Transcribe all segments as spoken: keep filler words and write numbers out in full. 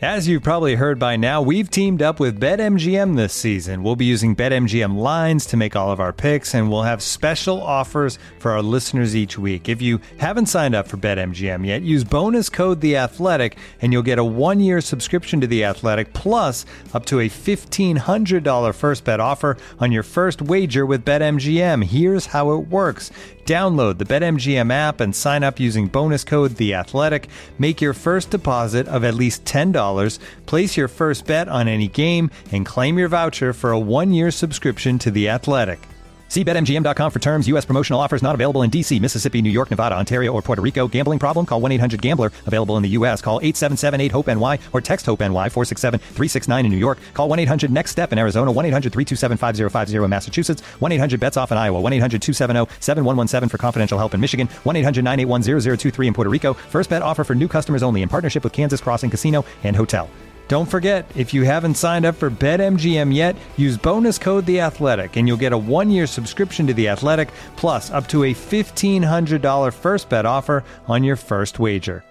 As you've probably heard by now, we've teamed up with BetMGM this season. We'll be using BetMGM lines to make all of our picks, and we'll have special offers for our listeners each week. If you haven't signed up for BetMGM yet, use bonus code The Athletic, and you'll get a one-year subscription to The Athletic, plus up to a fifteen hundred dollars first bet offer on your first wager with BetMGM. Here's how it works. Download the BetMGM app and sign up using bonus code The Athletic. Make your first deposit of at least ten dollars. Place your first bet on any game and claim your voucher for a one-year subscription to The Athletic. See Bet M G M dot com for terms. U S promotional offers not available in D C, Mississippi, New York, Nevada, Ontario, or Puerto Rico. Gambling problem? Call one eight hundred gambler. Available in the U S. Call eight seven seven eight hope N Y or text HOPE-NY four six seven three six nine in New York. Call one eight hundred next step in Arizona. one eight hundred three two seven five zero five zero in Massachusetts. one eight hundred bets off in Iowa. one eight hundred two seven zero seven one one seven for confidential help in Michigan. one eight hundred nine eight one zero zero two three in Puerto Rico. First bet offer for new customers only in partnership with Kansas Crossing Casino and Hotel. Don't forget, if you haven't signed up for BetMGM yet, use bonus code The Athletic, and you'll get a one-year subscription to The Athletic, plus up to a fifteen hundred dollars first bet offer on your first wager.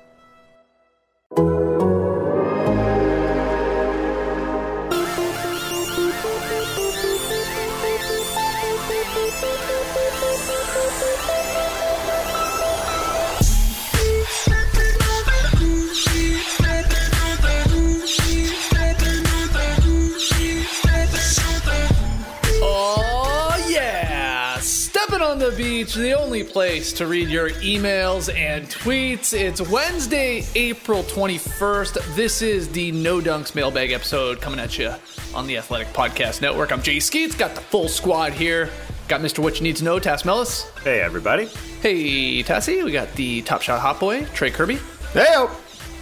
The beach, the only place to read your emails and tweets. It's Wednesday, April twenty-first. This is the No Dunks mailbag episode coming at you on the Athletic Podcast Network. I'm Jay Skeets, got the full squad here. Got Mister What You Need to Know, Tass Mellis. Hey, everybody. Hey, Tassie. We got the Top Shot Hot Boy, Trey Kirby. Hey-o.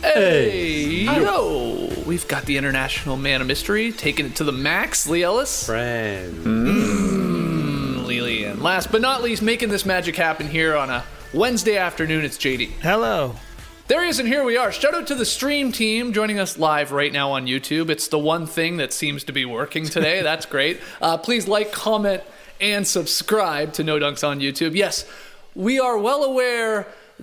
Hey, yo. We've got the International Man of Mystery, taking it to the max, Lee Ellis. Friend. Mm. And last but not least, making this magic happen here on a Wednesday afternoon, it's J D. Hello. There he is, and here we are. Shout out to the stream team joining us live right now on YouTube. It's the one thing that seems to be working today. That's great. Uh, please like, comment, and subscribe to No Dunks on YouTube. Yes, we are well aware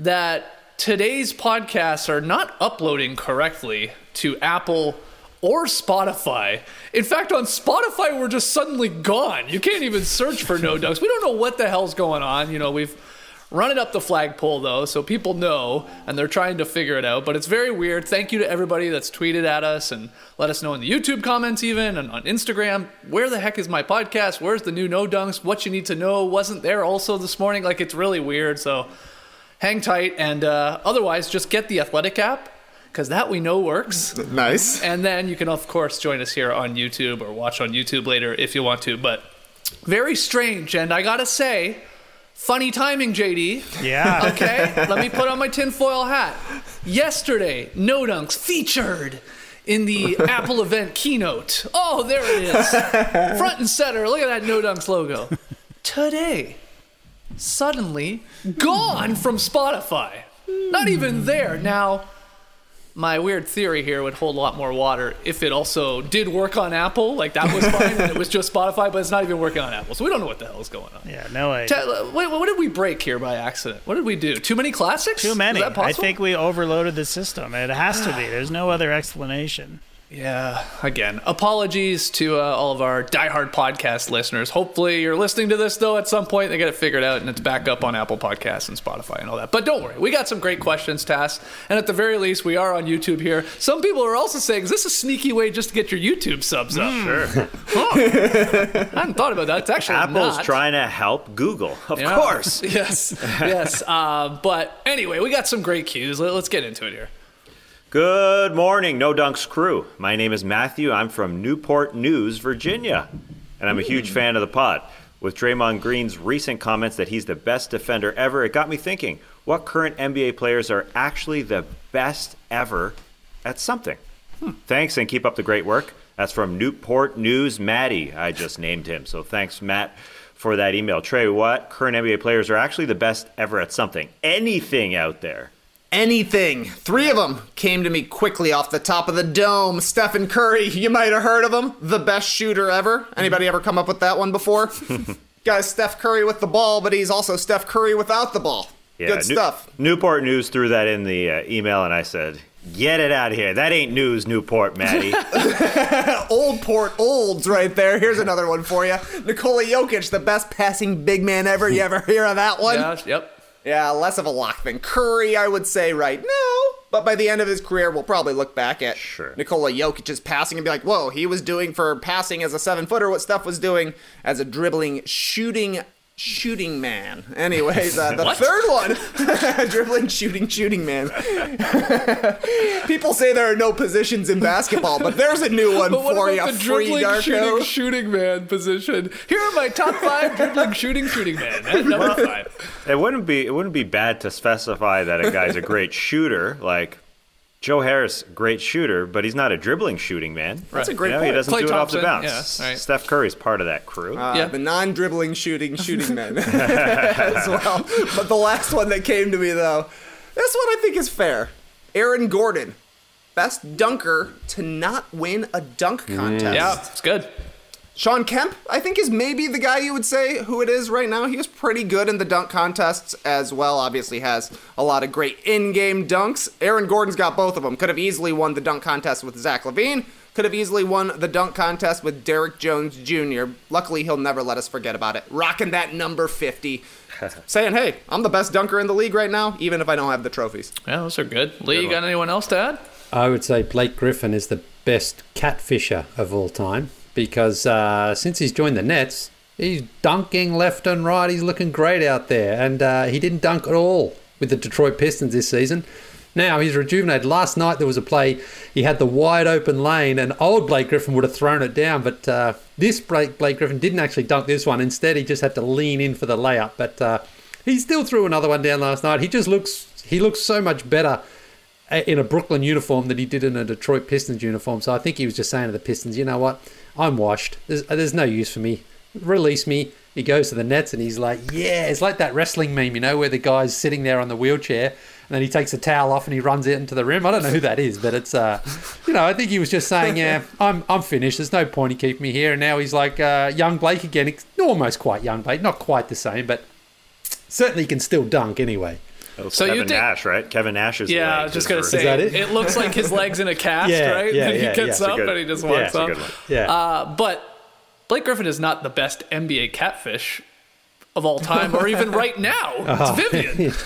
that today's podcasts are not uploading correctly to Apple or Spotify. In fact, on Spotify, we're just suddenly gone. You can't even search for No Dunks. We don't know what the hell's going on. You know, we've run it up the flagpole, though, so people know, and they're trying to figure it out. But it's very weird. Thank you to everybody that's tweeted at us and let us know in the YouTube comments even, and on Instagram, where the heck is my podcast? Where's the new No Dunks? What you need to know wasn't there also this morning. Like, it's really weird, so hang tight. And uh, otherwise, just get the Athletic app, because that we know works. Nice. And then you can, of course, join us here on YouTube or watch on YouTube later if you want to. But very strange. And I got to say, funny timing, J D. Yeah. Okay? Let me put on my tinfoil hat. Yesterday, No Dunks featured in the Apple event keynote. Oh, there it is. Front and center. Look at that No Dunks logo. Today, suddenly gone from Spotify. Not even there. Now, my weird theory here would hold a lot more water if it also did work on Apple. Like, that was fine, and it was just Spotify, but it's not even working on Apple. So we don't know what the hell is going on. Yeah, no way. Ta- wait, what did we break here by accident? What did we do? Too many classics? Too many. Is that I possible? think we overloaded the system. It has to be. There's no other explanation. Yeah, again, apologies to uh, all of our diehard podcast listeners. Hopefully you're listening to this, though, at some point. They get it figured out, and it's back up on Apple Podcasts and Spotify and all that. But don't worry, we got some great questions, Tass. And at the very least, we are on YouTube here. Some people are also saying, is this a sneaky way just to get your YouTube subs up? Mm. Sure. Huh. I hadn't thought about that. It's actually Apple's not. trying to help Google, of Yeah. course. Yes, yes. Uh, but anyway, we got some great cues. Let, let's get into it here. Good morning, No Dunks crew. My name is Matthew. I'm from Newport News, Virginia, and I'm a huge fan of the pod. With Draymond Green's recent comments that he's the best defender ever, it got me thinking, what current N B A players are actually the best ever at something? Hmm. Thanks, and keep up the great work. That's from Newport News Matty. I just named him, so thanks, Matt, for that email. Trey, what current N B A players are actually the best ever at something? Anything out there? Anything. Three of them came to me quickly off the top of the dome. Stephen Curry, you might have heard of him. The best shooter ever. Anybody ever come up with that one before? Guy's Steph Curry with the ball, but he's also Steph Curry without the ball. Yeah, Good New- stuff. Newport News threw that in the uh, email, and I said, Get it out of here. That ain't news, Newport, Matty. Old Port Olds right there. Here's another one for you. Nikola Jokic, the best passing big man ever. You ever hear of that one? Yeah, yep. Yeah, less of a lock than Curry, I would say right now. But by the end of his career, we'll probably look back at Sure. Nikola Jokic's passing and be like, whoa, he was doing for passing as a seven-footer what Steph was doing as a dribbling, shooting shooting man. Anyways, uh, the What? third one, dribbling, shooting, shooting man. People say there are no positions in basketball, but there's a new one But what for about you, the free dribbling, Darko. shooting, shooting man position? Here are my top five dribbling, shooting, shooting man. At number five. It wouldn't be it wouldn't be bad to specify that a guy's a great shooter, like Joe Harris, great shooter, but he's not a dribbling shooting man. That's a great You know, point. he doesn't Klay do it off the Thompson, bounce. yeah, right. Steph Curry's part of that crew. Uh, Yeah. The non-dribbling shooting shooting men as well. But the last one that came to me, though, this one I think is fair. Aaron Gordon, best dunker to not win a dunk contest. Yeah, it's good. Sean Kemp, I think, is maybe the guy you would say who it is right now. He was pretty good in the dunk contests as well. Obviously has a lot of great in-game dunks. Aaron Gordon's got both of them. Could have easily won the dunk contest with Zach LaVine. Could have easily won the dunk contest with Derrick Jones Junior Luckily, he'll never let us forget about it. Rocking that number fifty. Saying, hey, I'm the best dunker in the league right now, even if I don't have the trophies. Yeah, those are good. Lee, you got anyone else to add? I would say Blake Griffin is the best catfisher of all time because uh, since he's joined the Nets, he's dunking left and right. He's looking great out there. And uh, he didn't dunk at all with the Detroit Pistons this season. Now he's rejuvenated. Last night there was a play, he had the wide open lane and old Blake Griffin would have thrown it down, but uh, this Blake, Blake Griffin didn't actually dunk this one. Instead, he just had to lean in for the layup, but uh, he still threw another one down last night. He just looks, he looks so much better in a Brooklyn uniform than he did in a Detroit Pistons uniform. So I think he was just saying to the Pistons, you know what, I'm washed. There's, there's no use for me. Release me. He goes to the Nets and he's like, yeah, it's like that wrestling meme, you know, where the guy's sitting there on the wheelchair and then he takes the towel off and he runs it into the rim. I don't know who that is, but it's, uh, you know, I think he was just saying, yeah, I'm I'm finished. There's no point in keeping me here. And now he's like uh, young Blake again. It's almost quite young Blake, not quite the same, but certainly can still dunk anyway. That was So you Kevin think- Nash, right? Kevin Nash's Yeah, I legs was just is going to for- say, Is that it? it looks like his leg's in a cast, Yeah, right? yeah, and he yeah, gets yeah. up It's a good- and he just yeah, walks it's a up. good one. Yeah. Uh, but Blake Griffin is not the best N B A catfish of all time, or even right now. Oh. It's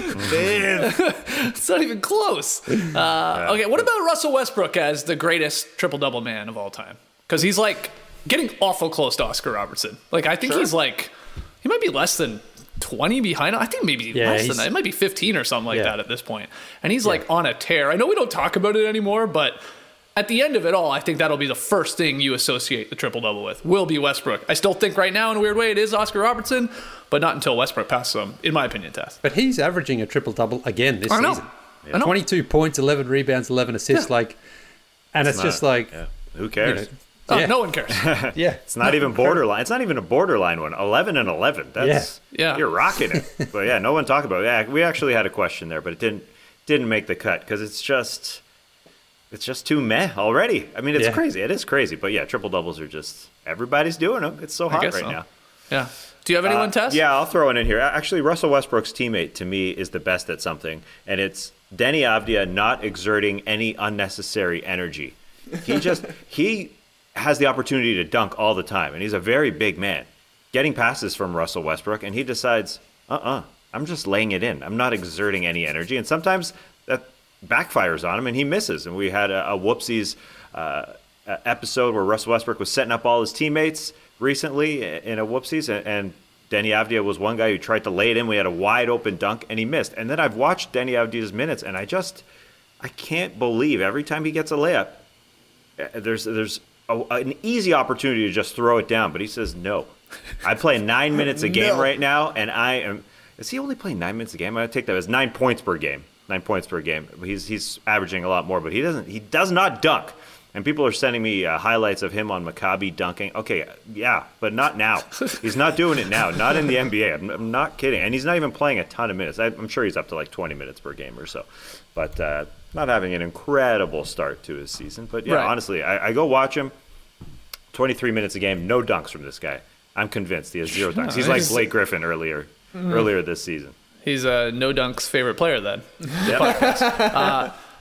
Vivian. It's not even close. Uh, okay, what about Russell Westbrook as the greatest triple-double man of all time? Because he's like getting awful close to Oscar Robertson. Like, I think he's like, he might be less than twenty behind. I think maybe Yeah, less than he's- that. It might be fifteen or something like Yeah. that at this point. And he's like on a tear. I know we don't talk about it anymore, but at the end of it all, I think that'll be the first thing you associate the triple-double with, will be Westbrook. I still think right now, in a weird way, it is Oscar Robertson, but not until Westbrook passes him, in my opinion, Tess. But he's averaging a triple-double again this I know. season. I know. twenty-two points, eleven rebounds, eleven assists. Yeah. Like, and it's, Not- just like, yeah. Who you cares? know, Oh, yeah. no one cares. yeah. It's not even borderline. It's not even a borderline one. eleven and eleven. That's Yeah. Yeah. You're rocking it. But yeah, no one talked about it. Yeah, we actually had a question there, but it didn't didn't make the cut because it's just it's just too meh already. I mean, it's Yeah. crazy. It is crazy. But yeah, triple doubles are just everybody's doing them. It's so hot guess right so. now. Yeah. Do you have anyone, Uh, Tess? Yeah, I'll throw it in here. Actually, Russell Westbrook's teammate to me is the best at something, and it's Denny Avdia not exerting any unnecessary energy. He just he has the opportunity to dunk all the time, and he's a very big man. Getting passes from Russell Westbrook, and he decides, uh-uh, I'm just laying it in. I'm not exerting any energy, and sometimes that backfires on him, and he misses. And we had a, a whoopsies uh, episode where Russell Westbrook was setting up all his teammates recently in a whoopsies, and, and Denny Avdia was one guy who tried to lay it in. We had a wide open dunk, and he missed. And then I've watched Denny Avdia's minutes, and I just, I can't believe every time he gets a layup, uh, there's there's a, an easy opportunity to just throw it down, but he says no. I play nine minutes a game No. right now, and I am. Is he only playing nine minutes a game? I take that as nine points per game. Nine points per game. He's he's averaging a lot more, but he doesn't. He does not dunk. And people are sending me uh, highlights of him on Maccabi dunking. Okay, yeah, but not now. He's not doing it now. Not in the N B A. I'm, I'm not kidding. And he's not even playing a ton of minutes. I, I'm sure he's up to like twenty minutes per game or so. But uh, not having an incredible start to his season. But yeah, Right. honestly, I, I go watch him. twenty-three minutes a game, no dunks from this guy. I'm convinced he has zero dunks. He's like he's- Blake Griffin earlier, earlier this season. He's uh, No Dunk's favorite player then. Yep.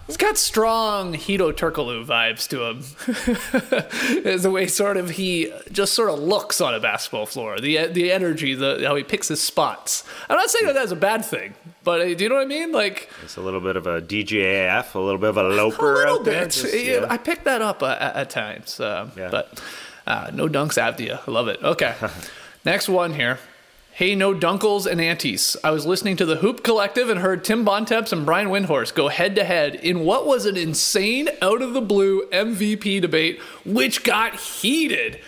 He's got strong Hito Turkoglu vibes to him. Is the way sort of he just sort of looks on a basketball floor. The the energy, the how he picks his spots. I'm not saying that that's a bad thing, but uh, do you know what I mean? Like it's a little bit of a D J A F, a little bit of a loper a little out there. bit. Just, yeah. yeah. I picked that up uh, at, at times, uh, Yeah. but uh, no dunks, Avdia. I love it. Okay, next one here. Hey, no dunkles and anties. I was listening to the Hoop Collective and heard Tim Bontemps and Brian Windhorst go head-to-head in what was an insane, out-of-the-blue M V P debate, which got heated.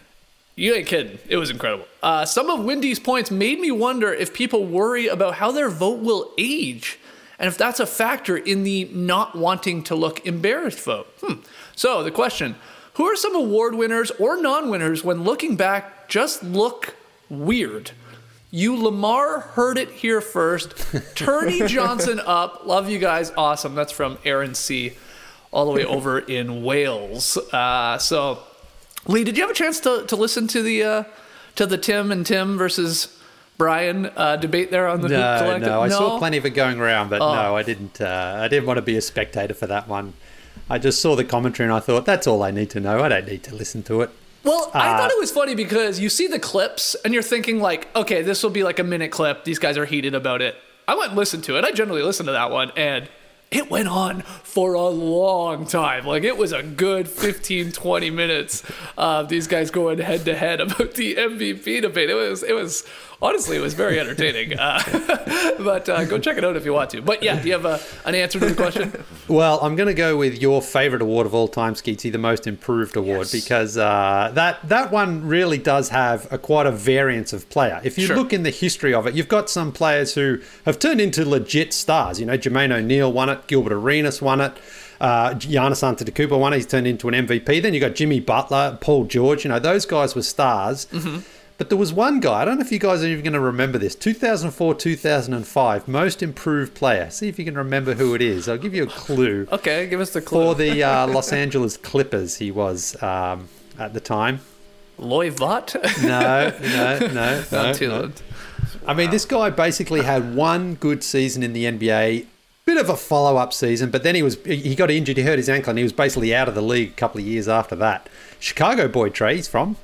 You ain't kidding. It was incredible. Uh, some of Windy's points made me wonder if people worry about how their vote will age and if that's a factor in the not wanting to look embarrassed vote. Hmm. So the question, who are some award winners or non-winners when looking back just look weird? You Lamar heard it here first. Turney Johnson up. Love you guys. Awesome. That's from Aaron C. all the way over in Wales. Uh, so, Lee, did you have a chance to, to listen to the uh, to the Tim and Tim versus Brian uh, debate there on the Hoop No, Collective? no, I saw plenty of it going around, but Oh. no, I didn't. Uh, I didn't want to be a spectator for that one. I just saw the commentary and I thought, that's all I need to know. I don't need to listen to it. Well, I Uh, thought it was funny because you see the clips and you're thinking like, okay, this will be like a minute clip. These guys are heated about it. I went and listened to it. I generally listen to that one, and it went on for a long time. Like, it was a good fifteen, twenty minutes of these guys going head to head about the M V P debate. It was, it was honestly, it was very entertaining. Uh, but uh, go check it out if you want to. But yeah, do you have a, an answer to the question? Well, I'm going to go with your favourite award of all time, Skeetsy, the Most Improved Award, Yes. because uh, that that one really does have a quite a variance of player. If you Sure. look in the history of it, you've got some players who have turned into legit stars. You know, Jermaine O'Neal won it, Gilbert Arenas won it, uh, Giannis Antetokounmpo won it. He's turned into an M V P. Then you got Jimmy Butler, Paul George. You know, those guys were stars. Mm-hmm. But there was one guy, I don't know if you guys are even going to remember this, two thousand four, two thousand five, Most Improved Player. See if you can remember who it is. I'll give you a clue. Okay, give us the clue. For the uh, Los Angeles Clippers, he was um, at the time. Loy Vaught? No, no, no. no, Not too no. loud. I mean, this guy basically had one good season in the N B A, bit of a follow-up season, but then he was he got injured, he hurt his ankle, and he was basically out of the league a couple of years after that. Chicago boy, Trey, he's from.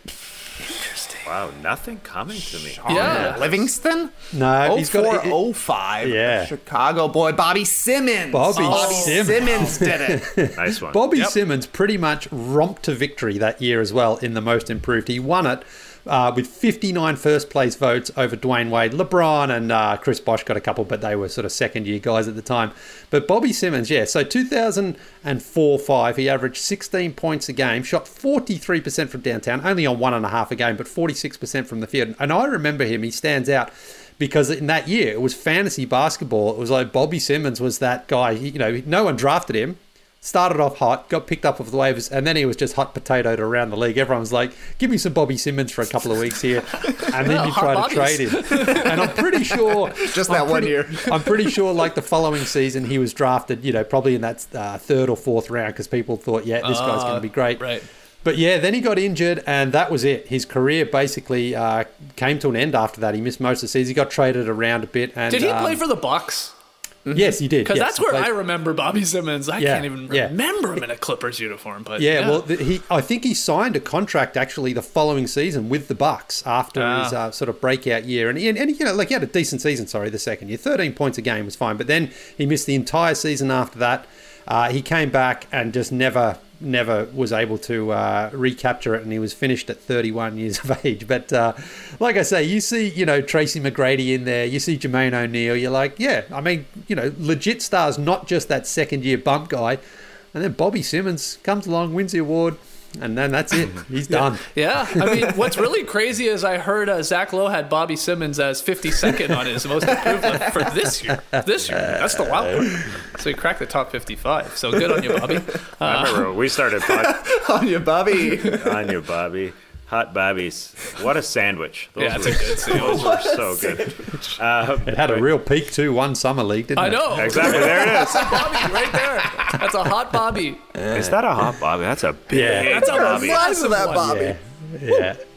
Wow, nothing coming to me. Yeah. Livingston? No, oh he's got four, he- oh five. Yeah. Chicago boy, Bobby Simmons. Bobby Bobby Simmons. Simmons did it. Nice one. Bobby Yep. Simmons pretty much romped to victory that year as well in the Most Improved. He won it uh, with fifty-nine first place votes over Dwayne Wade. LeBron and uh, Chris Bosh got a couple, but they were sort of second year guys at the time. But Bobby Simmons, yeah, so two thousand four five, he averaged sixteen points a game, shot forty-three percent from downtown, only on one and a half a game, but forty-six percent from the field. And I remember him, he stands out because in that year it was fantasy basketball. It was like Bobby Simmons was that guy. He, you know, no one drafted him. Started off hot, got picked up off the waivers, and then he was just hot potatoed around the league. Everyone was like, give me some Bobby Simmons for a couple of weeks here. And then you Hot try to Bobbies. trade him. And I'm pretty sure... Just that I'm one pretty- year. I'm pretty sure like the following season he was drafted, you know, probably in that uh, third or fourth round because people thought, yeah, this guy's going to be great. Right. But yeah, then he got injured, and that was it. His career basically uh, came to an end after that. He missed most of the season. He got traded around a bit. And Did he um, play for the Bucks? Yes, he did. Because yes, that's he where played- I remember Bobby Simmons. I Yeah, can't even yeah. remember him in a Clippers uniform. But Yeah, yeah, well, the, he I think he signed a contract actually the following season with the Bucks after Ah. his uh, sort of breakout year, and he, and he, you know, like he had a decent season. Sorry, the second year, thirteen points a game was fine, but then he missed the entire season after that. Uh, he came back and just never, never was able to uh, recapture it, and he was finished at thirty-one years of age. But uh, like I say, you see, you know, Tracy McGrady in there, you see Jermaine O'Neal, you're like, yeah, I mean, you know, legit stars, not just that second year bump guy. And then Bobby Simmons comes along, wins the award, and then that's it. He's done. yeah. I mean, what's really crazy is I heard uh, Zach Lowe had Bobby Simmons as fifty-second on his most improved list for this year. This year, that's the wild part. So he cracked the top fifty-five. So good on you, Bobby. I remember when we started pod- On you, Bobby. on you, Bobby. Hot Bobbies. What a sandwich. Those Yeah, it's were, a good sandwich. Those were so good. Um, It had a real peak too, one summer league, didn't I it? know. Exactly, there it is. That's a Bobby right there. That's a hot Bobby. Is that a hot Bobby? That's a big Yeah. That's a Bobby. Size of that one. Bobby. Yeah, yeah.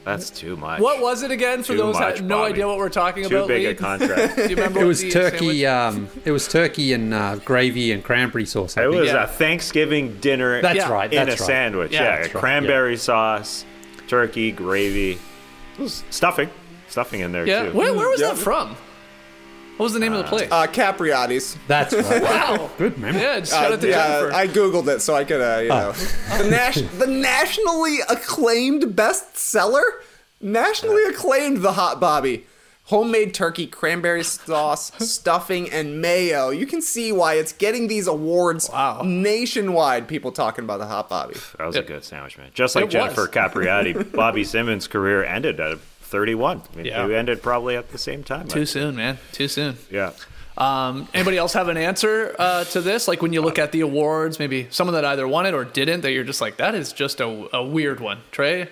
That's too much. What was it again for Too those who much, had no Bobby. idea what we're talking Too about? big Lee? a contract. Do you remember It what was the turkey. sandwich- Um, it was turkey and uh, gravy and cranberry sauce. I It think. was Yeah. a Thanksgiving dinner That's Yeah. right. in That's a right. sandwich. Yeah, Yeah, that's right, cranberry sauce, turkey, gravy. It was stuffing. Stuffing in there, Yeah. too. Where, where was Yeah. that from? What was the name of the place? Uh, Capriati's. That's right. wow. Good memory. Yeah, just shout Uh, out to yeah, Jennifer. I googled it so I could, uh, you know, the, nas- the nationally acclaimed bestseller, nationally acclaimed the Hot Bobby, homemade turkey, cranberry sauce, stuffing, and mayo. You can see why it's getting these awards Wow. nationwide. People talking about the Hot Bobby. That was Yeah. a good sandwich, man. Just like It Jennifer was. Capriati, Bobby Simmons' career ended at thirty-one. I mean, Yeah. It ended probably at the same time. Too soon, man. Too soon. Yeah. Um, anybody else have an answer uh, to this? Like when you look at the awards, maybe someone that either won it or didn't, that you're just like, that is just a, a weird one. Trey?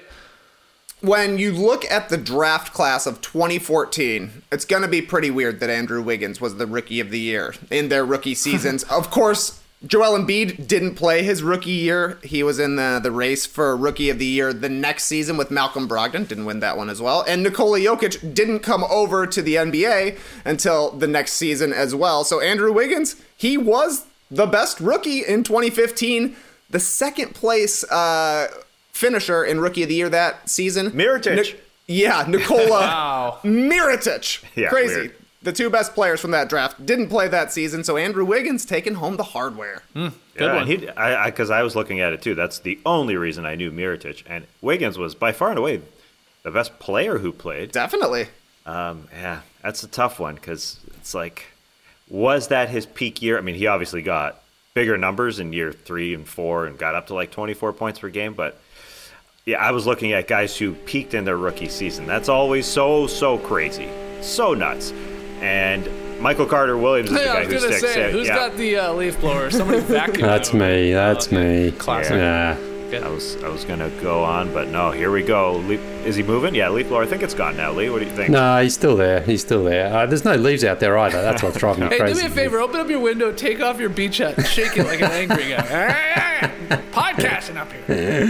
When you look at the draft class of twenty fourteen, it's going to be pretty weird that Andrew Wiggins was the rookie of the year in their rookie seasons. Of course, Joel Embiid didn't play his rookie year. He was in the, the race for rookie of the year the next season with Malcolm Brogdon. Didn't win that one as well. And Nikola Jokic didn't come over to the N B A until the next season as well. So Andrew Wiggins, he was the best rookie in twenty fifteen. The second place uh, finisher in rookie of the year that season. Mirotic. Ni- yeah, Nikola Wow. Mirotic. Yeah, Crazy. weird. The two best players from that draft didn't play that season, so Andrew Wiggins taking home the hardware. Good yeah, one. He, I, because I, I was looking at it too. That's the only reason I knew Mirotic. And Wiggins was by far and away the best player who played. Definitely. Um, yeah, that's a tough one because it's like, was that his peak year? I mean, he obviously got bigger numbers in year three and four and got up to like twenty-four points per game. But yeah, I was looking at guys who peaked in their rookie season. That's always so, so crazy. So nuts. And Michael Carter Williams is the Hey, guy I was who gonna sticks say, out. who's yeah. got the uh, leaf blower? Somebody vacuum. That's it over. me. That's Oh, me. Classic. Yeah. Good. I was I was gonna go on, but no. Here we go. Leaf, is he moving? Yeah, leaf blower. I think it's gone now. Lee, what do you think? No, he's still there. He's still there. Uh, there's no leaves out there either. That's what's driving me Hey, crazy. do me a favor. Open up your window, take off your beach hat, and shake it like an angry guy. Podcasting up here.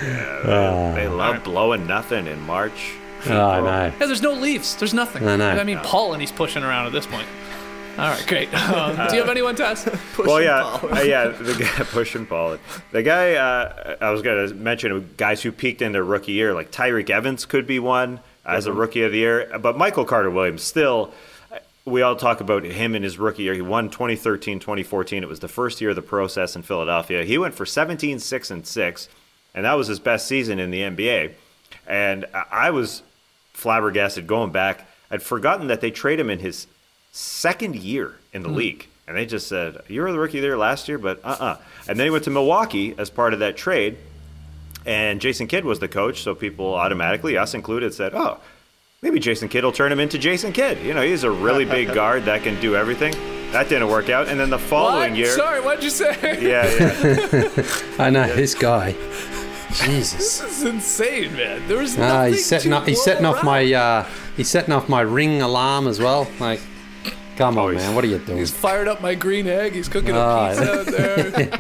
They love blowing nothing in March. Oh, I know. Yeah, there's no leaves. There's nothing. I know. I mean, pollen he's pushing around at this point. All right, great. Um, do you have anyone, Tess? Well, yeah, uh, yeah. The guy pushing Pollen. The guy uh, I was going to mention guys who peaked in their rookie year, like Tyreek Evans could be one as a rookie of the year, but Michael Carter Williams still. We all talk about him in his rookie year. He won twenty thirteen, twenty fourteen. It was the first year of the process in Philadelphia. He went for seventeen, six, and six, and that was his best season in the N B A. And I was flabbergasted going back. I'd forgotten that they traded him in his second year in the league. And they just said, you were the rookie there last year, but uh-uh. And then he went to Milwaukee as part of that trade. And Jason Kidd was the coach, so people automatically, us included, said, oh, maybe Jason Kidd will turn him into Jason Kidd. You know, he's a really big guard that can do everything. That didn't work out. And then the following What? year. Sorry, what'd you say? Yeah, yeah. I know. This guy. Jesus. This is insane, man. There was Ah, nothing he's setting to off. He's blow setting off around. my. Uh, he's setting off my ring alarm as well. Like, come on, man. What are you doing? He's fired up my green egg. He's cooking Ah, a pizza out there.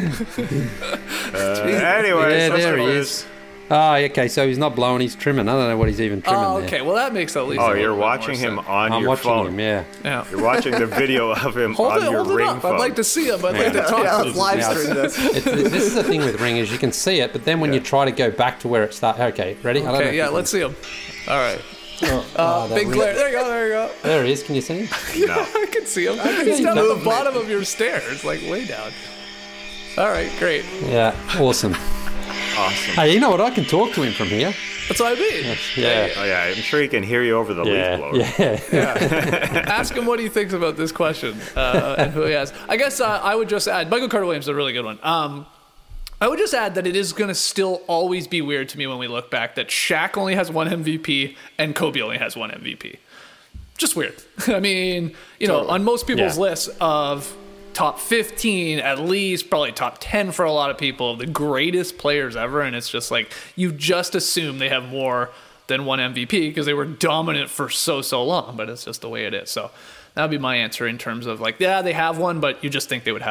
Uh, anyway, Yeah, so there he it is. Oh, okay. So he's not blowing. He's trimming. I don't know what he's even trimming Oh, there. okay. Well, that makes at least. a Oh, little you're bit more watching him sense. on I'm your watching phone. him. Yeah. Yeah. You're watching the video of him Hold on it, your hold it ring up. phone. I'd like to see him. I'd like to talk Yeah, to let's him. live Yeah. stream this. It, this is the thing with ring is you can see it, but then when you try to go back to where it started. Okay, ready? I don't know Okay, if yeah, you let's see him. All right. can- Uh, oh, that big ring- glare. There you go. There you go. There he is. Can you see him? No. I can see him. He's down at the bottom of your stairs, like way down. All right, great. Yeah. Awesome. Awesome. Hey, you know what? I can talk to him from here. That's what I mean. Yeah. Oh, yeah, I'm sure he can hear you over the Yeah. leaf blower. Yeah. Ask him what he thinks about this question uh, and who he has. I guess uh, I would just add Michael Carter Williams is a really good one. Um, I would just add that it is going to still always be weird to me when we look back that Shaq only has one M V P and Kobe only has one M V P. Just weird. I mean, you know, on most people's Yeah. lists of top fifteen, at least probably top ten for a lot of people, the greatest players ever, and it's just like you just assume they have more than one M V P because they were dominant for so so long, but it's just the way it is. So that would be my answer in terms of like, yeah, they have one, but you just think they would have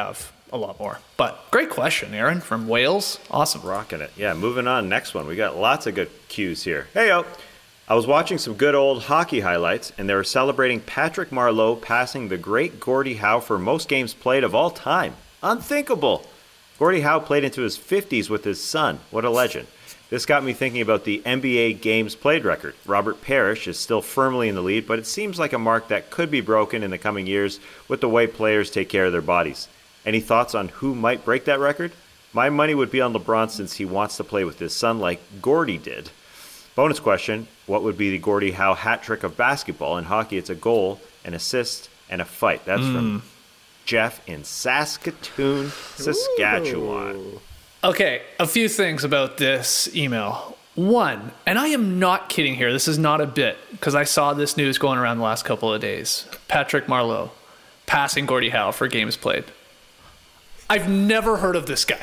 a lot more. But great question, Aaron from Wales. Awesome. Rocking it. Yeah, moving on. Next one. We got lots of good cues here. Hey, yo. I was watching some good old hockey highlights, and they were celebrating Patrick Marleau passing the great Gordie Howe for most games played of all time. Unthinkable. Gordie Howe played into his fifties with his son. What a legend. This got me thinking about the N B A games played record. Robert Parrish is still firmly in the lead, but it seems like a mark that could be broken in the coming years with the way players take care of their bodies. Any thoughts on who might break that record? My money would be on LeBron since he wants to play with his son like Gordie did. Bonus question, what would be the Gordie Howe hat trick of basketball? In hockey, it's a goal, an assist, and a fight. That's mm. from Jeff in Saskatoon, Saskatchewan. Ooh. Okay, a few things about this email. One, and I am not kidding here, this is not a bit, because I saw this news going around the last couple of days. Patrick Marleau passing Gordie Howe for games played. I've never heard of this guy.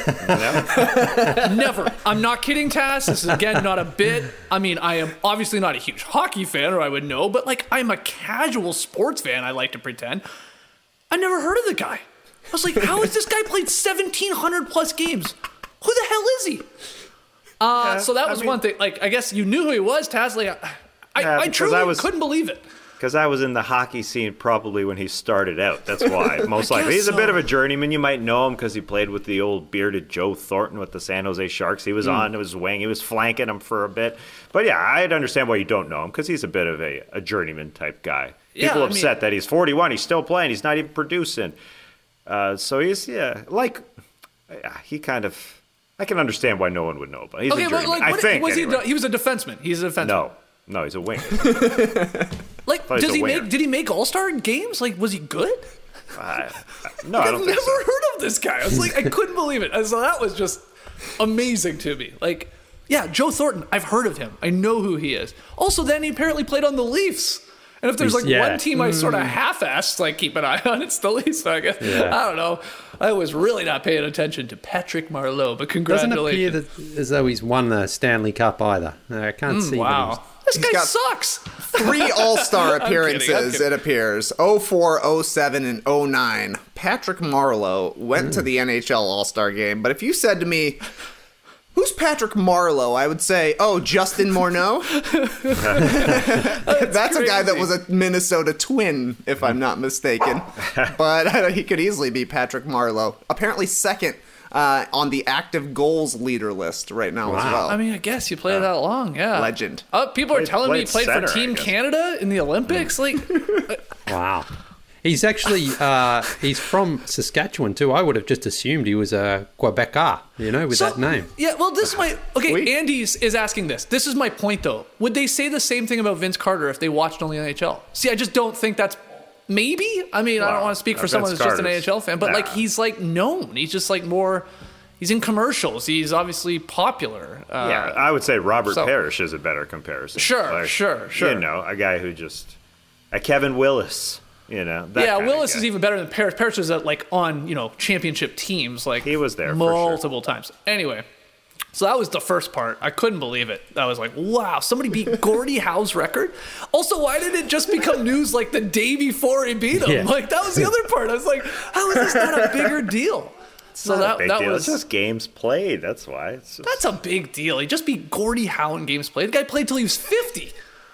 Never? Never. I'm not kidding, Taz. This is, again, not a bit. I mean, I am obviously not a huge hockey fan, or I would know, but, like, I'm a casual sports fan, I like to pretend. I never heard of the guy. I was like, how has this guy played seventeen hundred plus games? Who the hell is he? Uh, yeah, so that was I mean, one thing. Like, I guess you knew who he was, Taz. Like, I, yeah, I, I truly I was, couldn't believe it. Because I was in the hockey scene probably when he started out. That's why, most likely. He's so. a bit of a journeyman. You might know him because he played with the old bearded Joe Thornton with the San Jose Sharks. He was mm. on his wing. He was flanking him for a bit. But yeah, I'd understand why you don't know him because he's a bit of a, a journeyman type guy. People yeah, upset mean, that he's forty-one. He's still playing. He's not even producing. Uh, so he's, yeah, like, yeah, he kind of, I can understand why no one would know about him. He's okay, a journeyman, like, I what, think. Was anyway. he, he was a defenseman. He's a defenseman. No, no, he's a winger. Like, does he make? Did he make All-Star games? Like, was he good? Uh, no, like, I don't I've think never so. heard of this guy. I was like, I couldn't believe it. And so that was just amazing to me. Like, yeah, Joe Thornton. I've heard of him. I know who he is. Also, then he apparently played on the Leafs. And if there's like yeah. one team I sort of mm. half-assed, like keep an eye on, it's the Leafs. So I guess yeah. I don't know. I was really not paying attention to Patrick Marleau, but congratulations. Doesn't appear that, as though he's won the Stanley Cup either. I can't mm, see. Wow. This guy got sucks. Three All-Star appearances, I'm kidding, I'm kidding. It appears. oh four, oh seven, and oh nine. Patrick Marleau went mm. to the N H L All-Star game, but if you said to me, who's Patrick Marleau? I would say, oh, Justin Morneau? That's, That's a guy that was a Minnesota Twin, if I'm not mistaken. But uh, he could easily be Patrick Marleau. Apparently second uh, on the active goals leader list right now wow. as well. I mean, I guess you played uh, that long, yeah. Legend. Uh, people are played, telling me he played center, for Team Canada in the Olympics. Like, wow. He's actually, uh, he's from Saskatchewan too. I would have just assumed he was a Quebecer, you know, with so, that name. Yeah, well, this is my, okay, Wait. Andy's is asking this. This is my point though. Would they say the same thing about Vince Carter if they watched only N H L? See, I just don't think that's, maybe? I mean, wow. I don't want to speak for uh, someone who's just an N H L fan, but nah. like, he's like known. He's just like more, he's in commercials. He's obviously popular. Uh, yeah, I would say Robert so, Parrish is a better comparison. Sure, like, sure, sure. You know, a guy who just, a Kevin Willis. You know, that yeah, kind Willis of is even better than Parrish. Parrish is at, like on, you know, championship teams. Like he was there multiple for sure. times. Anyway, so that was the first part. I couldn't believe it. I was like, wow, somebody beat Gordie Howe's record. Also, why did it just become news like the day before he beat him? Yeah. Like that was the other part. I was like, how is this not a bigger deal? It's so not that a big that deal. was It's just games played. That's why. It's just, that's a big deal. He just beat Gordie Howe in games played. The guy played till he was fifty.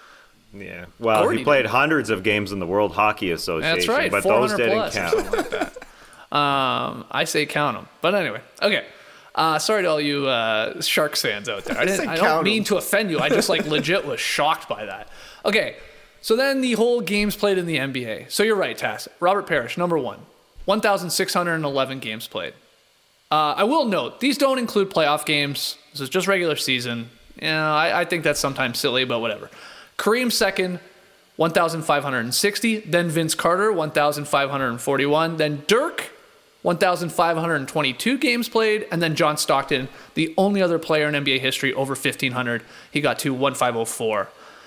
Yeah, well, Gordie he played did. hundreds of games in the World Hockey Association, That's right, but those didn't plus count. Or something like that. Um, I say count them, but anyway, okay. Uh, sorry to all you uh, Sharks fans out there. I didn't. I don't mean to offend you. I just like legit was shocked by that. Okay, so then the whole games played in the N B A. So you're right, Tass. Robert Parrish, number one, one thousand six hundred eleven games played. Uh, I will note these don't include playoff games. This is just regular season. You know, I, I think that's sometimes silly, but whatever. Kareem second, one thousand five hundred sixty. Then Vince Carter, one thousand five hundred forty-one. Then Dirk, one thousand five hundred twenty-two games played. And then John Stockton, the only other player in N B A history over fifteen hundred. He got to one thousand five hundred four.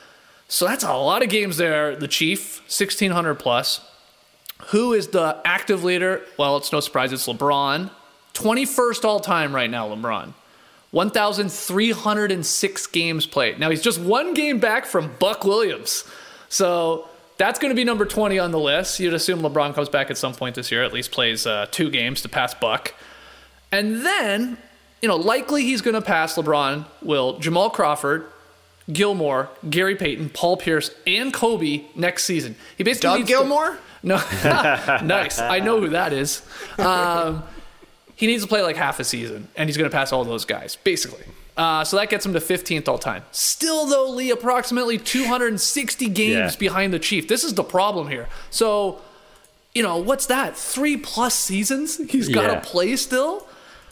So that's a lot of games there. The Chief, sixteen hundred plus. Who is the active leader? Well, it's no surprise. It's LeBron. twenty-first all-time right now, LeBron. one thousand three hundred six games played. Now, he's just one game back from Buck Williams. So that's going to be number twenty on the list. You'd assume LeBron comes back at some point this year, at least plays uh, two games to pass Buck. And then, you know, likely he's going to pass LeBron will Jamal Crawford, Gilmore, Gary Payton, Paul Pierce, and Kobe next season. He basically Doug needs Gilmore? To, no, nice. I know who that is. Um, he needs to play like half a season, and he's going to pass all those guys, basically. Uh, so that gets him to fifteenth all time. Still, though, Lee, approximately two hundred sixty games Yeah. behind the Chief. This is the problem here. So, you know, what's that? Three plus seasons he's got to Yeah. play still?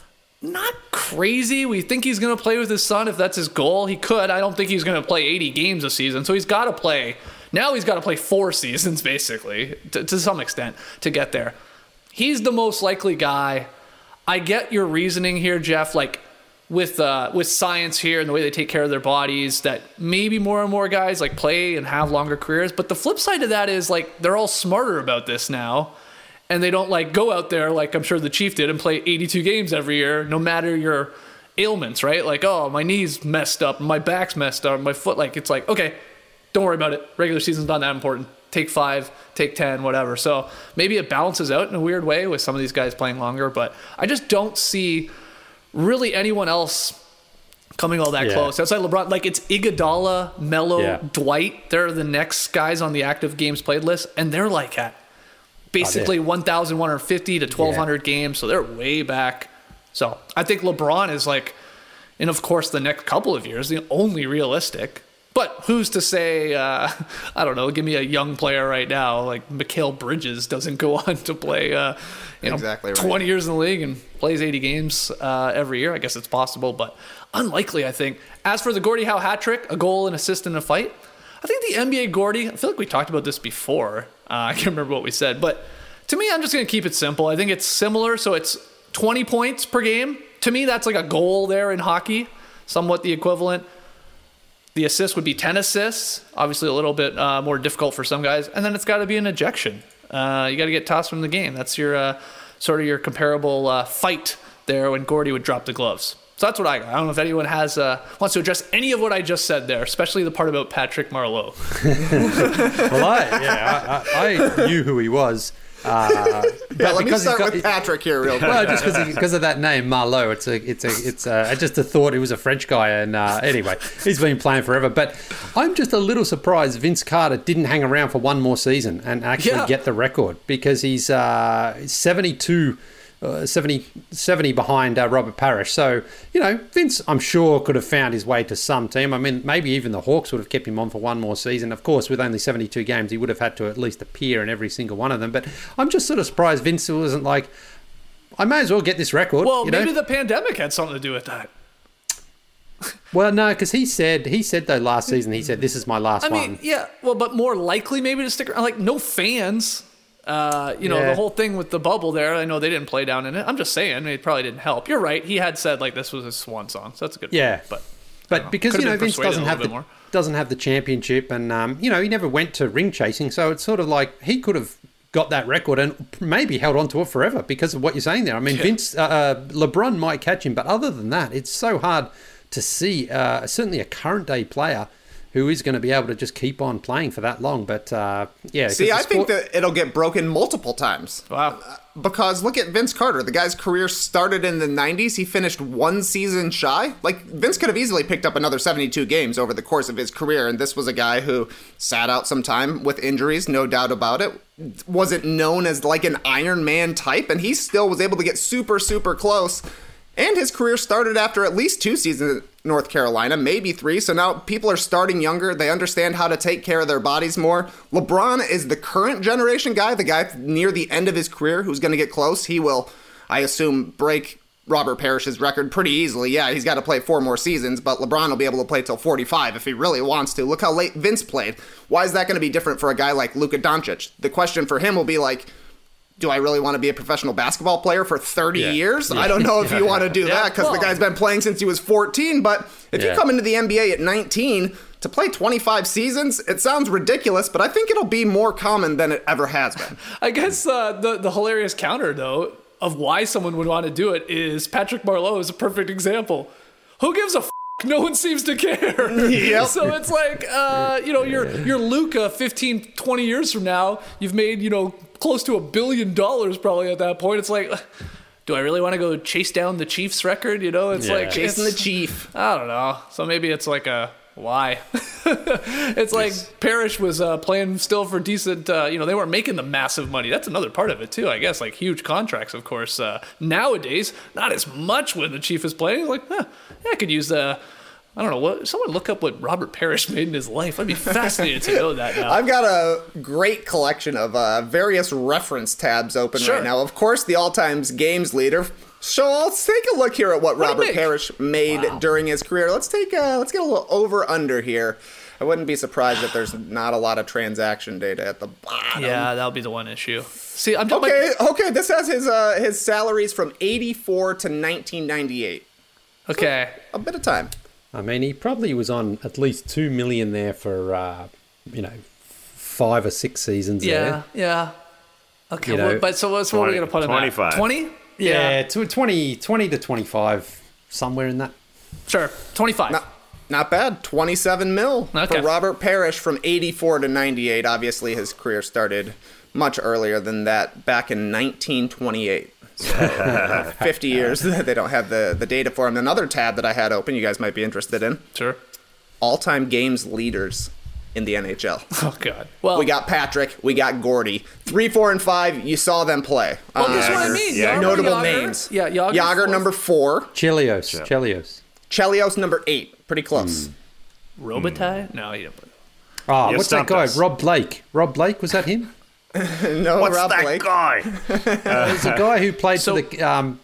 Not crazy. We think he's going to play with his son if that's his goal. He could. I don't think he's going to play eighty games a season. So he's got to play. Now he's got to play four seasons, basically, to, to some extent, to get there. He's the most likely guy. I get your reasoning here, Jeff, like with uh, with science here and the way they take care of their bodies, that maybe more and more guys like play and have longer careers. But the flip side of that is like they're all smarter about this now. And they don't like go out there like I'm sure the Chief did and play eighty-two games every year, no matter your ailments, right? Like, oh, my knee's messed up, my back's messed up, my foot. Like, it's like, okay, don't worry about it. Regular season's not that important. Take five, take ten, whatever. So maybe it balances out in a weird way with some of these guys playing longer. But I just don't see really anyone else coming all that Yeah. close outside LeBron. Like, it's Iguodala, Melo, Yeah. Dwight. They're the next guys on the active games played list, and they're like at basically one thousand one hundred fifty to twelve hundred Yeah. games, so they're way back. So I think LeBron is like, and of course the next couple of years, the only realistic. But who's to say, uh, I don't know, give me a young player right now, like Mikal Bridges doesn't go on to play uh, you know, Exactly right. twenty years in the league and plays eighty games uh, every year. I guess it's possible, but unlikely, I think. As for the Gordie Howe hat trick, a goal, and assist in a fight, I think the N B A Gordie, I feel like we talked about this before. Uh, I can't remember what we said, but to me, I'm just going to keep it simple. I think it's similar. So it's twenty points per game. To me, that's like a goal there in hockey, somewhat the equivalent. The assist would be ten assists, obviously a little bit uh, more difficult for some guys. And then it's got to be an ejection. Uh, you got to get tossed from the game. That's your uh, sort of your comparable uh, fight there when Gordie would drop the gloves. So that's what I got. I don't know if anyone has uh, wants to address any of what I just said there, especially the part about Patrick Marleau. Well, I, yeah, I, I, I knew who he was. Uh, but Yeah, let me because he's start got- with Patrick here real quick. Well, just because because of that name, Marleau. It's a, it's a, it's a. I just thought he was a French guy, and uh, anyway, he's been playing forever. But I'm just a little surprised Vince Carter didn't hang around for one more season and actually Yeah. get the record, because he's uh, seventy-two. Uh, seventy, seventy behind uh, Robert Parrish. So, you know, Vince, I'm sure, could have found his way to some team. I mean, maybe even the Hawks would have kept him on for one more season. Of course, with only seventy-two games, he would have had to at least appear in every single one of them. But I'm just sort of surprised Vince wasn't like, I may as well get this record. Well, you know? maybe the pandemic had something to do with that. Well, no, because he said, he said though last season, he said, this is my last I mean, one. yeah, well, but more likely maybe to stick around. Like, no fans. Uh, you know, Yeah. the whole thing with the bubble there, I know they didn't play down in it. I'm just saying, it probably didn't help. You're right. He had said, like, this was his swan song, so that's a good Yeah. point. But, But because, Could've you know, been Vince persuaded doesn't a have little the bit more. doesn't have the championship, and um, you know, he never went to ring chasing, so it's sort of like he could have got that record and maybe held on to it forever because of what you're saying there. I mean, Yeah. Vince, uh, uh, LeBron might catch him, but other than that, it's so hard to see. Uh, certainly, a current day player who is going to be able to just keep on playing for that long. But uh, yeah, See, 'cause I the think sport- that it'll get broken multiple times. wow. Because look at Vince Carter. The guy's career started in the nineties. He finished one season shy. Like, Vince could have easily picked up another seventy-two games over the course of his career. And this was a guy who sat out some time with injuries, no doubt about it. Wasn't known as like an Iron Man type. And he still was able to get super, super close. And his career started after at least two seasons at North Carolina, maybe three. So now people are starting younger. They understand how to take care of their bodies more. LeBron is the current generation guy, the guy near the end of his career who's going to get close. He will, I assume, break Robert Parrish's record pretty easily. Yeah, he's got to play four more seasons, but LeBron will be able to play till forty-five if he really wants to. Look how late Vince played. Why is that going to be different for a guy like Luka Doncic? The question for him will be like, do I really want to be a professional basketball player for thirty Yeah. years? I don't know if you want to do that because well- the guy's been playing since he was fourteen. But if Yeah. you come into the N B A at nineteen to play twenty-five seasons, it sounds ridiculous, but I think it'll be more common than it ever has been. I guess uh, the, the hilarious counter, though, of why someone would want to do it is Patrick Marleau is a perfect example. Who gives a f- fuck, no one seems to care. Yep. So it's like, uh, you know, you're you're Luka fifteen, twenty years from now. You've made, you know, close to a billion dollars probably at that point. It's like, do I really want to go chase down the Chiefs record? You know, it's Yeah. like Chasing it's- the Chief. I don't know. So maybe it's like a why. It's like Parrish was uh, playing still for decent. Uh, you know, they weren't making the massive money. That's another part of it too, I guess. Like huge contracts, of course. Uh, nowadays, not as much when the Chief is playing. He's like, huh, yeah, I could use the. I don't know what. Someone look up what Robert Parrish made in his life. I'd be fascinated to know that now. I've got a great collection of uh, various reference tabs open Sure. right now. Of course, the all-time games leader. So let's take a look here at what, What did he Robert make? Parrish made Wow. during his career. Let's take uh, let's get a little over/under here. I wouldn't be surprised if there's not a lot of transaction data at the bottom. Yeah, that'll be the one issue. See, I'm just Okay, okay. This has his uh, his salaries from eighty-four to nineteen ninety-eight. okay. A bit of time. I mean, he probably was on at least two million there for, uh, you know, five or six seasons Yeah, there. yeah. Okay, You know, well, but so what's what are we twenty, gonna put in twenty-five. that? Twenty? Yeah, to twenty, twenty to twenty-five, somewhere in that. Sure. Twenty-five. Not, not bad. twenty-seven mil Okay. for Robert Parrish from eighty-four to ninety-eight. Obviously, his career started much earlier than that, back in nineteen twenty-eight. So, fifty years. They don't have the, the data for him. Another tab that I had open, you guys might be interested in. Sure. All-time games leaders in the N H L. Oh God. Well, We got Patrick. We got Gordy. Three, four, and five. You saw them play. Well, that's Uh, what I mean. yeah. Yager, notable Yager. names. Yeah, Yager. Yager fourth. number four. Chelios, Chelios. Chelios number eight. Pretty close. Robitaille? No, he didn't put it. Oh, You what's that stumped guy? us. Rob Blake. Rob Blake, was that him? No, What's Rob that Blake. guy? There's a guy who played So- for the, um,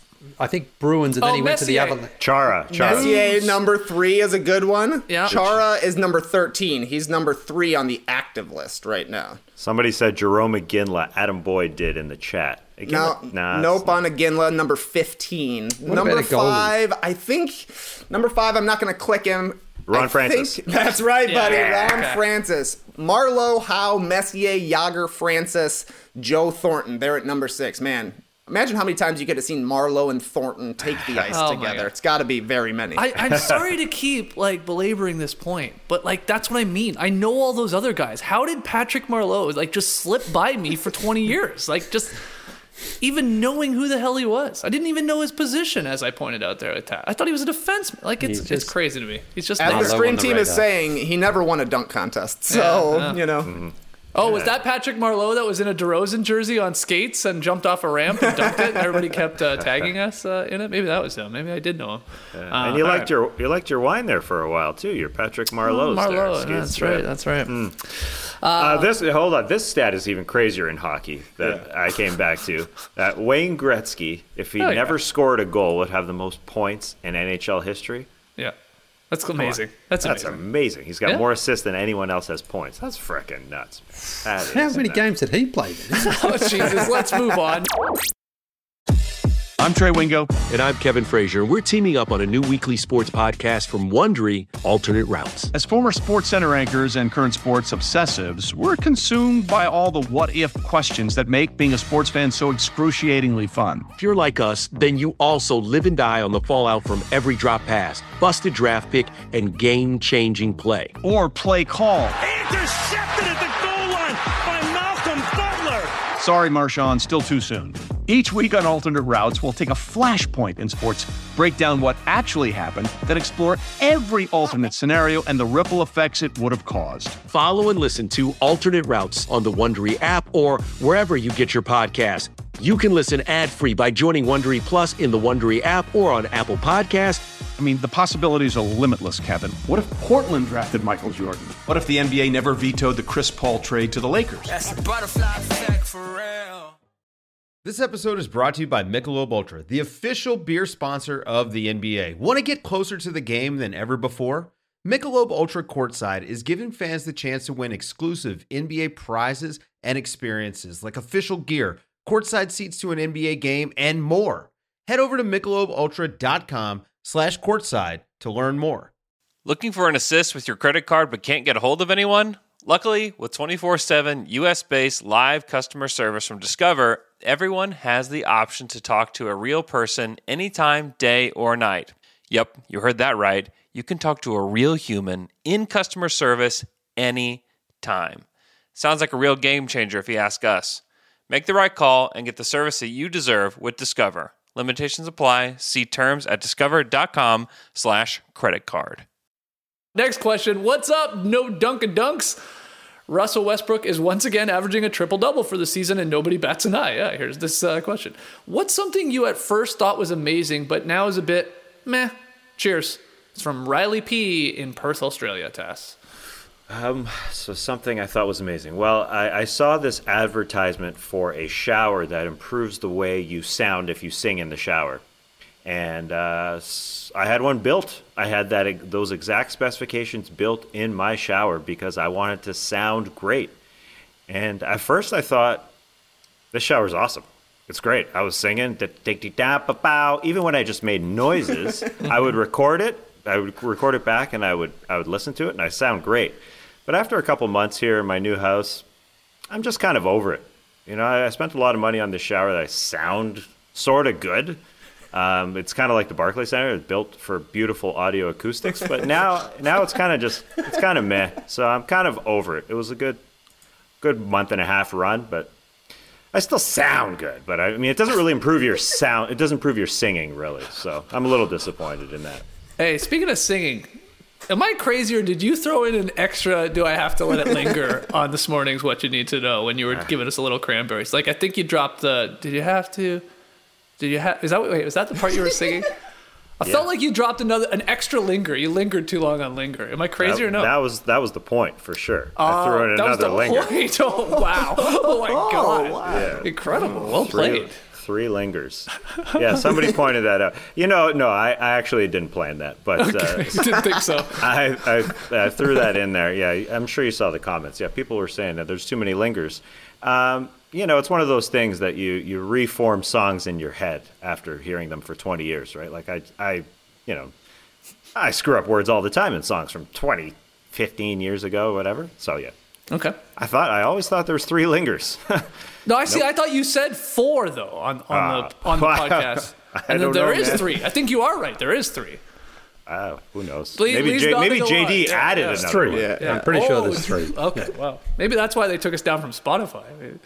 I think Bruins, and then Oh, he went to the Messier. Avalanche. Chara. Chara. Messier number three is a good one. Yeah. Chara is number thirteen. He's number three on the active list right now. Somebody said Jerome McGinley. Adam Boyd did in the chat. No, Iginla- nah, nope on Aginla, number fifteen. number about a goalie? five, I think, number five, I'm not going to click him. Ron I Francis. think- that's right, Yeah, buddy. yeah, Ron okay. Francis. Marlowe, Howe, Messier, Yager, Francis, Joe Thornton. They're at number six. Man, imagine how many times you could have seen Marlowe and Thornton take the ice Oh, my together. God. It's got to be very many. I, I'm sorry to keep like belaboring this point, but like that's what I mean. I know all those other guys. How did Patrick Marleau like just slip by me for twenty years? Like just even knowing who the hell he was. I didn't even know his position, as I pointed out there at that. I thought he was a defenseman. Like it's He's it's just- crazy to me. He's just As not the low stream on the team is radar. saying, he never won a dunk contest. So, Yeah, yeah. you know. Mm-hmm. Oh, was that Patrick Marleau that was in a DeRozan jersey on skates and jumped off a ramp and dunked it, and everybody kept uh, tagging us uh, in it? Maybe that was him. Maybe I did know him. Uh, and you all liked right. your you liked your wine there for a while too. Your Patrick Marleau's there. Marleau. Excuse That's me. right. That's right. Uh, this hold on. This stat is even crazier in hockey that I came back to. Uh, Wayne Gretzky, if he Oh, yeah. never scored a goal, would have the most points in N H L history. Yeah, that's amazing. That's That's amazing. amazing. He's got Yeah. more assists than anyone else has points. That's freaking nuts. That is How many nuts. games did he play then? Oh Jesus! Let's move on. I'm Trey Wingo. And I'm Kevin Frazier. We're teaming up on a new weekly sports podcast from Wondery, Alternate Routes. As former Sports Center anchors and current sports obsessives, we're consumed by all the what-if questions that make being a sports fan so excruciatingly fun. If you're like us, then you also live and die on the fallout from every drop pass, busted draft pick, and game-changing play. Or play call. Intercepted at the goal line by Malcolm Butler. Sorry, Marshawn, still too soon. Each week on Alternate Routes, we'll take a flashpoint in sports, break down what actually happened, then explore every alternate scenario and the ripple effects it would have caused. Follow and listen to Alternate Routes on the Wondery app or wherever you get your podcasts. You can listen ad-free by joining Wondery Plus in the Wondery app or on Apple Podcasts. I mean, the possibilities are limitless, Kevin. What if Portland drafted Michael Jordan? What if the N B A never vetoed the Chris Paul trade to the Lakers? That's the butterfly effect for real. This episode is brought to you by Michelob Ultra, the official beer sponsor of the N B A. Want to get closer to the game than ever before? Michelob Ultra Courtside is giving fans the chance to win exclusive N B A prizes and experiences like official gear, courtside seats to an N B A game, and more. Head over to michelobultra.com slash courtside to learn more. Looking for an assist with your credit card but can't get a hold of anyone? Luckily, with twenty-four seven U S-based live customer service from Discover, everyone has the option to talk to a real person anytime, day or night. Yep, you heard that right. You can talk to a real human in customer service anytime. Sounds like a real game changer if you ask us. Make the right call and get the service that you deserve with Discover. Limitations apply. See terms at discover.com slash credit card. Next question. What's up, No Dunkin' Dunks? Russell Westbrook is once again averaging a triple-double for the season, and nobody bats an eye. Yeah, here's this uh, question. What's something you at first thought was amazing, but now is a bit meh? Cheers. It's from Riley P. in Perth, Australia, Tass. Um, so something I thought was amazing. Well, I, I saw this advertisement for a shower that improves the way you sound if you sing in the shower. And uh, I had one built. I had that those exact specifications built in my shower because I wanted to sound great. And at first I thought, this shower's awesome. It's great. I was singing, even when I just made noises, I would record it. I would record it back and I would I would listen to it and I sound great. But after a couple months here in my new house, I'm just kind of over it. You know, I spent a lot of money on this shower that I sound sort of good. Um, it's kind of like the Barclays Center. It's built for beautiful audio acoustics, but now now it's kind of just it's kind of meh. So I'm kind of over it. It was a good good month and a half run, but I still sound good. But I mean, it doesn't really improve your sound. It doesn't improve your singing really. So I'm a little disappointed in that. Hey, speaking of singing, am I crazy or did you throw in an extra do I have to let it linger on this morning's What You Need to Know when you were giving us a little cranberries? Like, I think you dropped the, did you have to, did you have, is that, wait, was that the part you were singing? I yeah. felt like you dropped another, an extra linger. You lingered too long on linger. Am I crazy that, or no? That was that was the point for sure. Uh, I threw in that another was the linger. Point. Oh, wow. Oh, my oh, God. Wow. Yeah. Incredible. Well three, played. Three lingers. Yeah, somebody pointed that out. You know, no, I, I actually didn't plan that, but okay. uh, didn't think so. I, I I threw that in there. Yeah, I'm sure you saw the comments. Yeah, people were saying that there's too many lingers. Um, you know, it's one of those things that you you reform songs in your head after hearing them for twenty years, right? Like I I, you know, I screw up words all the time in songs from twenty, fifteen years ago, whatever. So yeah. Okay. I thought I always thought there was three lingers. No, I see. Nope. I thought you said four though on, on uh, the on the well, podcast, I and then there know, is man. three. I think you are right. There is three. Uh, who knows? Please, maybe please J- maybe J D yeah, added yeah. another three. one. Yeah, Yeah. I'm pretty oh, sure there's three. Okay, yeah. wow. Maybe that's why they took us down from Spotify.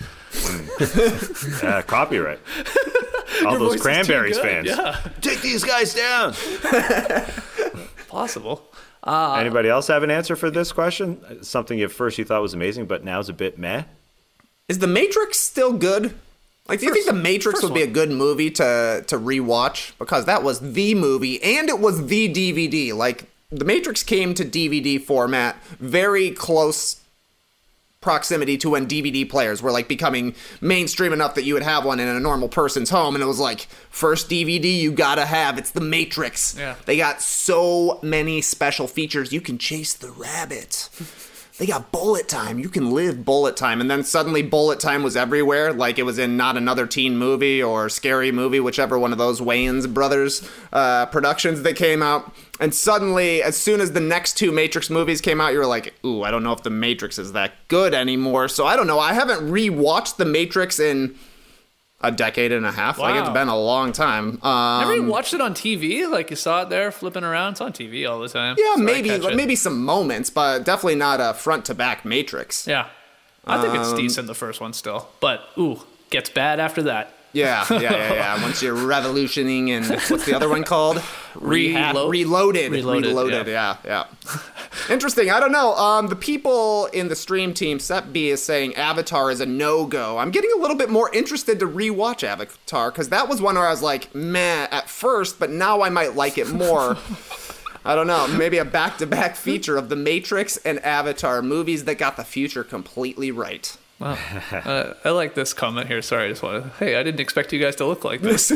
uh, copyright. All Your voice those is Cranberries too good. fans. Yeah. Take these guys down. Possible. Uh, Anybody else have an answer for this question? Something at first you thought was amazing, but now is a bit meh? Is The Matrix still good? Like, do you First- think The Matrix would be a one. good movie to to rewatch? Because that was the movie, and it was the D V D. Like, The Matrix came to D V D format very close proximity to when D V D players were, like, becoming mainstream enough that you would have one in a normal person's home, and it was like, first D V D you gotta have, it's The Matrix. Yeah. They got so many special features. You can chase the rabbit. They got bullet time. You can live bullet time. And then suddenly bullet time was everywhere. Like it was in Not Another Teen Movie or Scary Movie, whichever one of those Wayans brothers uh, productions that came out. And suddenly, as soon as the next two Matrix movies came out, you were like, ooh, I don't know if The Matrix is that good anymore. So I don't know. I haven't rewatched The Matrix in a decade and a half. Wow. Like, it's been a long time. Um, Never even watched it on T V? Like, you saw it there flipping around? It's on T V all the time. Yeah, So I maybe catch it. maybe some moments, but definitely not a front-to-back Matrix. Yeah. I think it's Um, decent, the first one still. But, ooh, gets bad after that. Yeah, yeah, yeah, yeah. Once you're revolutioning and what's the other one called? Rehab, Reload- reloaded. Reloaded, Reloaded, yeah, yeah. Interesting. I don't know. Um, the people in the stream team, Sep B is saying Avatar is a no-go. I'm getting a little bit more interested to rewatch Avatar because that was one where I was like, meh, at first, but now I might like it more. I don't know. Maybe a back-to-back feature of The Matrix and Avatar, movies that got the future completely right. Wow. Uh, I like this comment here. Sorry, I just wanted to, hey, I didn't expect you guys to look like this.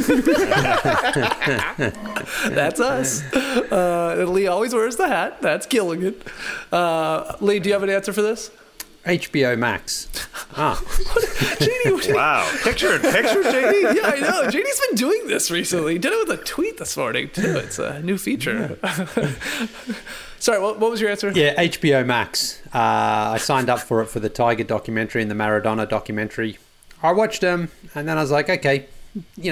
That's us. Uh, Lee always wears the hat. That's Gilligan. Uh, Lee, do you have an answer for this? H B O Max. Ah. J D, what Wow. Picture in picture, J D? Yeah, I know. J D's been doing this recently. He did it with a tweet this morning, too. It's a new feature. Sorry, what, what was your answer? Yeah, H B O Max. Uh, I signed up for it for the Tiger documentary and the Maradona documentary. I watched them, and then I was like, okay, you know,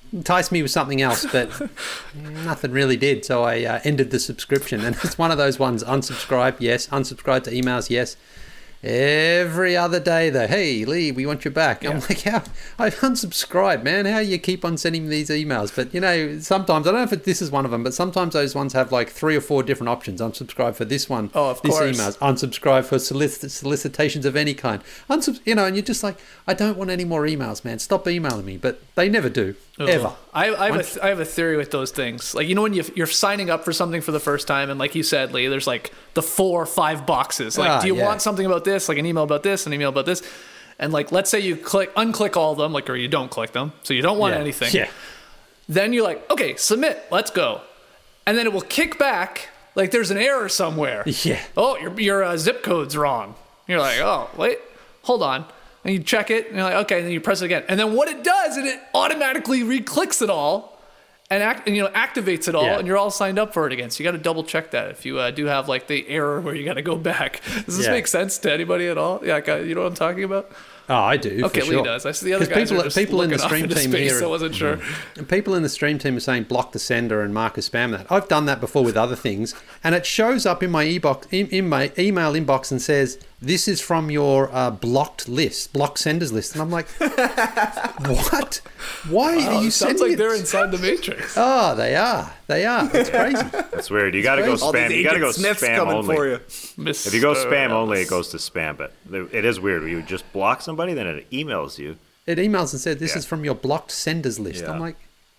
enticed me with something else, but nothing really did. So I uh, ended the subscription, and it's one of those ones: unsubscribe, yes; unsubscribe to emails, yes. Every other day, though, hey Lee, we want you back. Yeah. I'm like, how? I unsubscribed, man. How you keep on sending me these emails? But you know, sometimes I don't know if it, this is one of them, but sometimes those ones have like three or four different options. Unsubscribe for this one. Oh, of this course. emails. Unsubscribe for solic- solicitations of any kind. Unsub- you know, and you're just like, I don't want any more emails, man. Stop emailing me. But they never do, Ugh. ever. I, I have a th- I have a theory with those things. Like, you know, when you, you're signing up for something for the first time, and like you said, Lee, there's like the four or five boxes. Like, Ah, do you yeah. want something about this? Like an email about this, an email about this. And like, let's say you click, unclick all of them, like, or you don't click them. So you don't want Yeah. anything. Yeah. Then you're like, okay, submit, let's go. And then it will kick back, like there's an error somewhere. Yeah. Oh, your, your uh, zip code's wrong. You're like, oh, wait, hold on. And you check it, and you're like, okay, and then you press it again. And then what it does is it automatically re-clicks it all and, act, and you know, activates it all, Yeah. and you're all signed up for it again. So you got to double check that if you uh, do have like the error where you got to go back. Does this Yeah. make sense to anybody at all? Yeah, like, uh, you know what I'm talking about? Oh, I do. Okay, for Lee sure. does. I see the other 'Cause guys people, are just people in the looking off stream into team space, here. so I wasn't sure. And people in the stream team are saying block the sender and mark as spam. That I've done that before with other things, and it shows up in my e-box, in, in my email inbox and says this is from your uh, blocked list, blocked senders list, and I'm like, what? Why Wow, are you it sounds sending like it? they're inside the Matrix. Oh, they are. They are. It's crazy. That's weird. You got to go All these spam. You got to Agent go Smiths spam coming only. for you. If you go spam only, it goes to spam. But it is weird. You just block somebody, then it emails you. It emails and said this Yeah. is from your blocked senders list. Yeah. I'm like,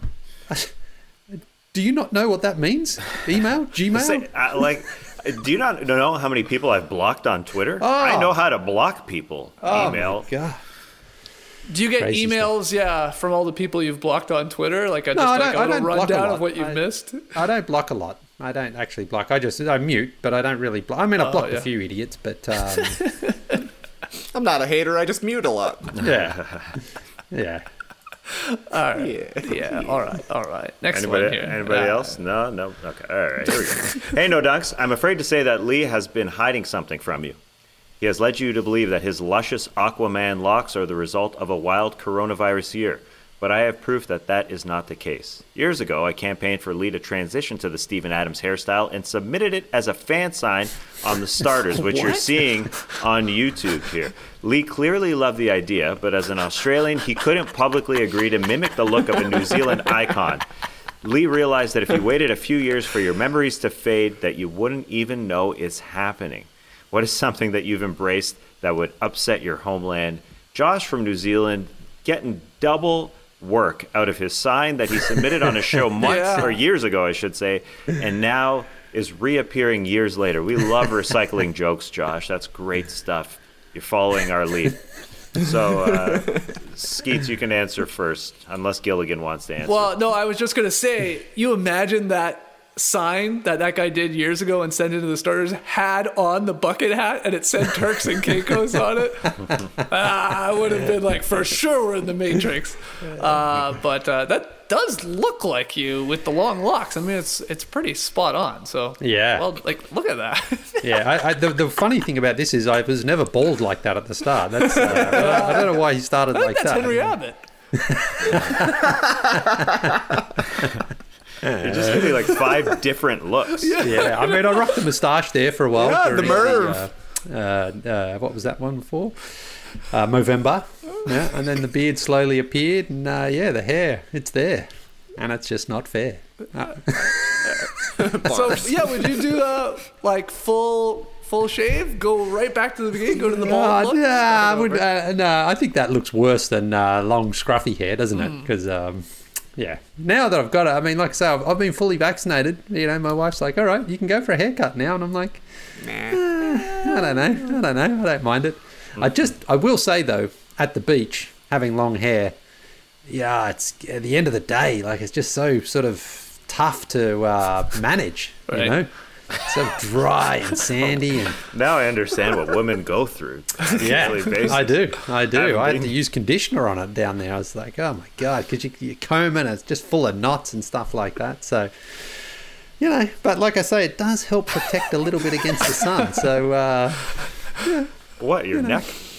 do you not know what that means? Email, Gmail. Say, uh, like, do you not know how many people I've blocked on Twitter? Oh. I know how to block people. Oh Email. my God. Do you get Crazy emails, yeah, from all the people you've blocked on Twitter? Like a, No, just I like don't- I a little don't block a rundown lot. of what you've I- missed? I don't block a lot. I don't actually block. I just I mute, but I don't really block. I mean, I've Oh, blocked yeah. a few idiots, but um, I'm not a hater. I just mute a lot. yeah, yeah. All right. Yeah. yeah. All right. All right. Next Anybody, one here. anybody Uh, else? No, no. Okay. All right. Here we go. Hey, No Dunks. I'm afraid to say that Lee has been hiding something from you. He has led you to believe that his luscious Aquaman locks are the result of a wild coronavirus year, but I have proof that that is not the case. Years ago, I campaigned for Lee to transition to the Steven Adams hairstyle and submitted it as a fan sign on the starters, which you're seeing on YouTube here. Lee clearly loved the idea, but as an Australian, he couldn't publicly agree to mimic the look of a New Zealand icon. Lee realized that if you waited a few years for your memories to fade, that you wouldn't even know it's happening. What is something that you've embraced that would upset your homeland? Josh from New Zealand getting double work out of his sign that he submitted on a show months Yeah. or years ago, I should say, and now is reappearing years later. We love recycling jokes, Josh. That's great stuff. You're following our lead. So, uh, Skeets, you can answer first, unless Gilligan wants to answer. Well, no, I was just going to say, you imagine that sign that that guy did years ago and sent it to the starters had on the bucket hat and it said Turks and Caicos on it. ah, I would have been like, for sure we're in the Matrix. Uh, but uh, that does look like you with the long locks. I mean, it's it's pretty spot on. So Yeah. well, like look at that. Yeah, I, I, the, the funny thing about this is I was never bald like that at the start. That's uh, I don't know why he started I think like that's that. Henry Abbott. You're just getting like five different looks. Yeah, I mean, I rocked the moustache there for a while. Yeah, the during Merv. Uh, uh, uh, what was that one for? Uh, Movember. Yeah, and then the beard slowly appeared, and uh, yeah, the hair, it's there, and it's just not fair. Uh, So yeah, would you do uh, like full full shave? Go right back to the beginning. Go to the bald uh, look? nah, I Start would, over? uh, no, I think that looks worse than uh, long scruffy hair, doesn't Hmm. it? Because um, yeah, now that I've got it, I mean, like I say, I've, I've been fully vaccinated. You know, my wife's like, "All right, you can go for a haircut now," and I'm like, Nah. I don't know. I don't know. I don't mind it. I just, I will say though, at the beach, having long hair, yeah, it's at the end of the day, like it's just so sort of tough to uh, manage. Right. You know, it's so dry and sandy, and Now I understand what women go through. on a yeah, daily basis. I do. I do. Haven't I had been- to use conditioner on it down there. I was like, oh my god, because you, you comb it, and it's just full of knots and stuff like that. So. You know, but like I say, it does help protect a little bit against the sun. So, uh, What, your neck?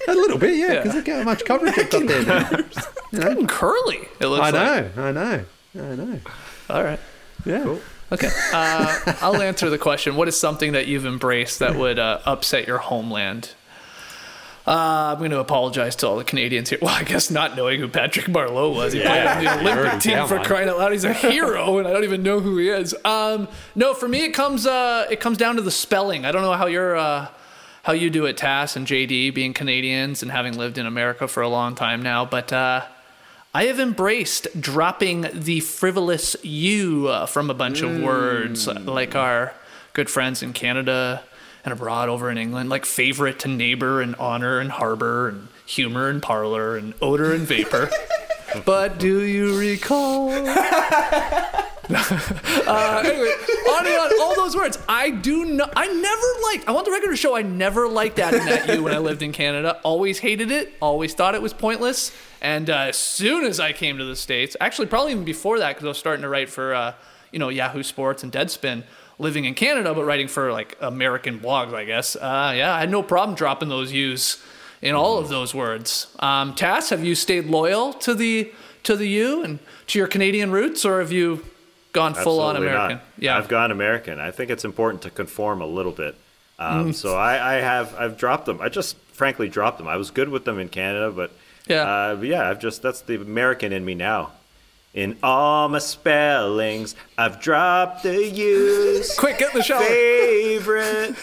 A little bit, yeah, because look how much coverage they've got there now. You know? Good curly, it looks I know, like. I know, I know. All right. Yeah. Cool. Okay. Uh, I'll answer the question. What is something that you've embraced that would uh, upset your homeland? Uh, I'm going to apologize to all the Canadians here. Well, I guess not knowing who Patrick Marleau was. He Yeah. played on the Olympic team for one. crying out loud. He's a hero, and I don't even know who he is. Um, no, for me, it comes uh, it comes down to the spelling. I don't know how you're uh, how you do it, Tass and J D, being Canadians and having lived in America for a long time now, but uh, I have embraced dropping the frivolous U uh, from a bunch of words, like our good friends in Canada and abroad over in England, like favorite and neighbor and honor and harbor and humor and parlor and odor and vapor. But do you recall? uh, anyway, on and on, all those words. I do not, I never liked, I want the record to show I never liked adding that U when I lived in Canada. Always hated it, always thought it was pointless. And uh, as soon as I came to the States, actually probably even before that, because I was starting to write for, uh, you know, Yahoo Sports and Deadspin, living in Canada, but writing for like American blogs, I guess. Uh, yeah, I had no problem dropping those U's in all of those words. Um, Tass, have you stayed loyal to the to the U and to your Canadian roots, or have you gone full on Absolutely American? Not. Yeah, I've gone American. I think it's important to conform a little bit. Um, mm. So I, I have I've dropped them. I just frankly dropped them. I was good with them in Canada, but yeah, uh, but yeah, I've just that's the American in me now. In all my spellings, I've dropped the U's. Quick, get in the shower. Favorite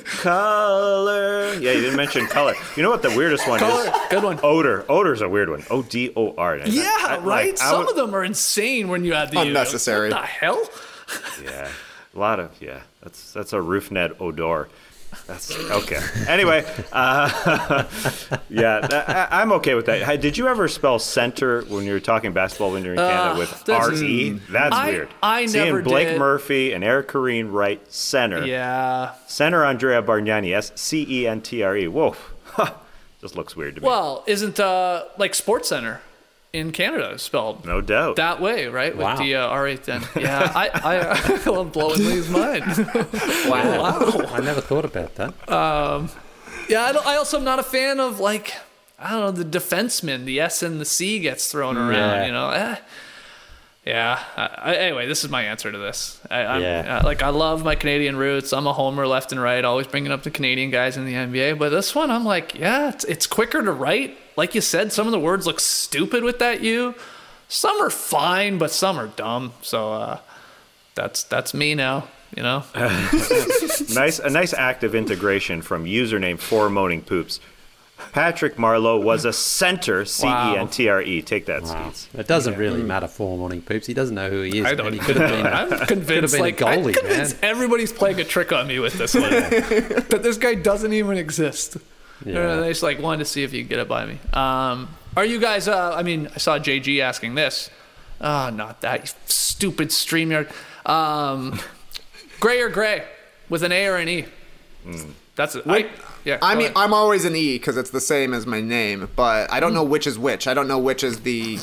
color. Yeah, you didn't mention color. You know what the weirdest one color. is? Good one. Odor. Odor's a weird one. O D O R. Yeah, I, right? Like, Some would, of them are insane when you add the unnecessary. U. What the hell? Yeah, a lot of, yeah. That's, that's a roof net odor. That's okay. Anyway, uh, yeah, I, I'm okay with that. Hey, did you ever spell center when you were talking basketball when you were in Canada uh, with R E? That's I, weird. I Seeing never Blake did. Murphy and Eric Kareen write center. Yeah. Center Andrea Bargnani, S C E N T R E. Whoa. Just looks weird to me. Well, isn't uh, like Sports Center in Canada spelled no doubt that way, right? Wow. With the uh, R eight then. Yeah, I, I, I love blowing Lee's mind. Wow. Wow. I never thought about that. Um, yeah, I, don't, I also am not a fan of, like, I don't know, the defenseman. The S and the C gets thrown around, Yeah. you know? Eh. Yeah. I, I, anyway, this is my answer to this. I, I'm, Yeah. uh, like, I love my Canadian roots. I'm a homer left and right, always bringing up the Canadian guys in the N B A. But this one, I'm like, yeah, it's, it's quicker to write. Like you said, some of the words look stupid with that U. Some are fine, but some are dumb. So uh, that's that's me now, you know? nice, a nice active integration from username Four Moaning Poops. Patrick Marleau was a center, C E N T R E. Take that, Wow. Skeets. It doesn't really matter for Morning Poops. He doesn't know who he is. I don't. He could have been. I'm could have convinced. been Like, a goalie, I'm convinced man. everybody's playing a trick on me with this one. That this guy doesn't even exist. Yeah. They just like wanted to see if you could get it by me. Um, are you guys? Uh, I mean, I saw J G asking this. Oh, not that you stupid StreamYard. Um, gray or gray with an A or an E. Mm. That's it. I, yeah. I mean, ahead. I'm always an E because it's the same as my name, but I don't know which is which. I don't know which is the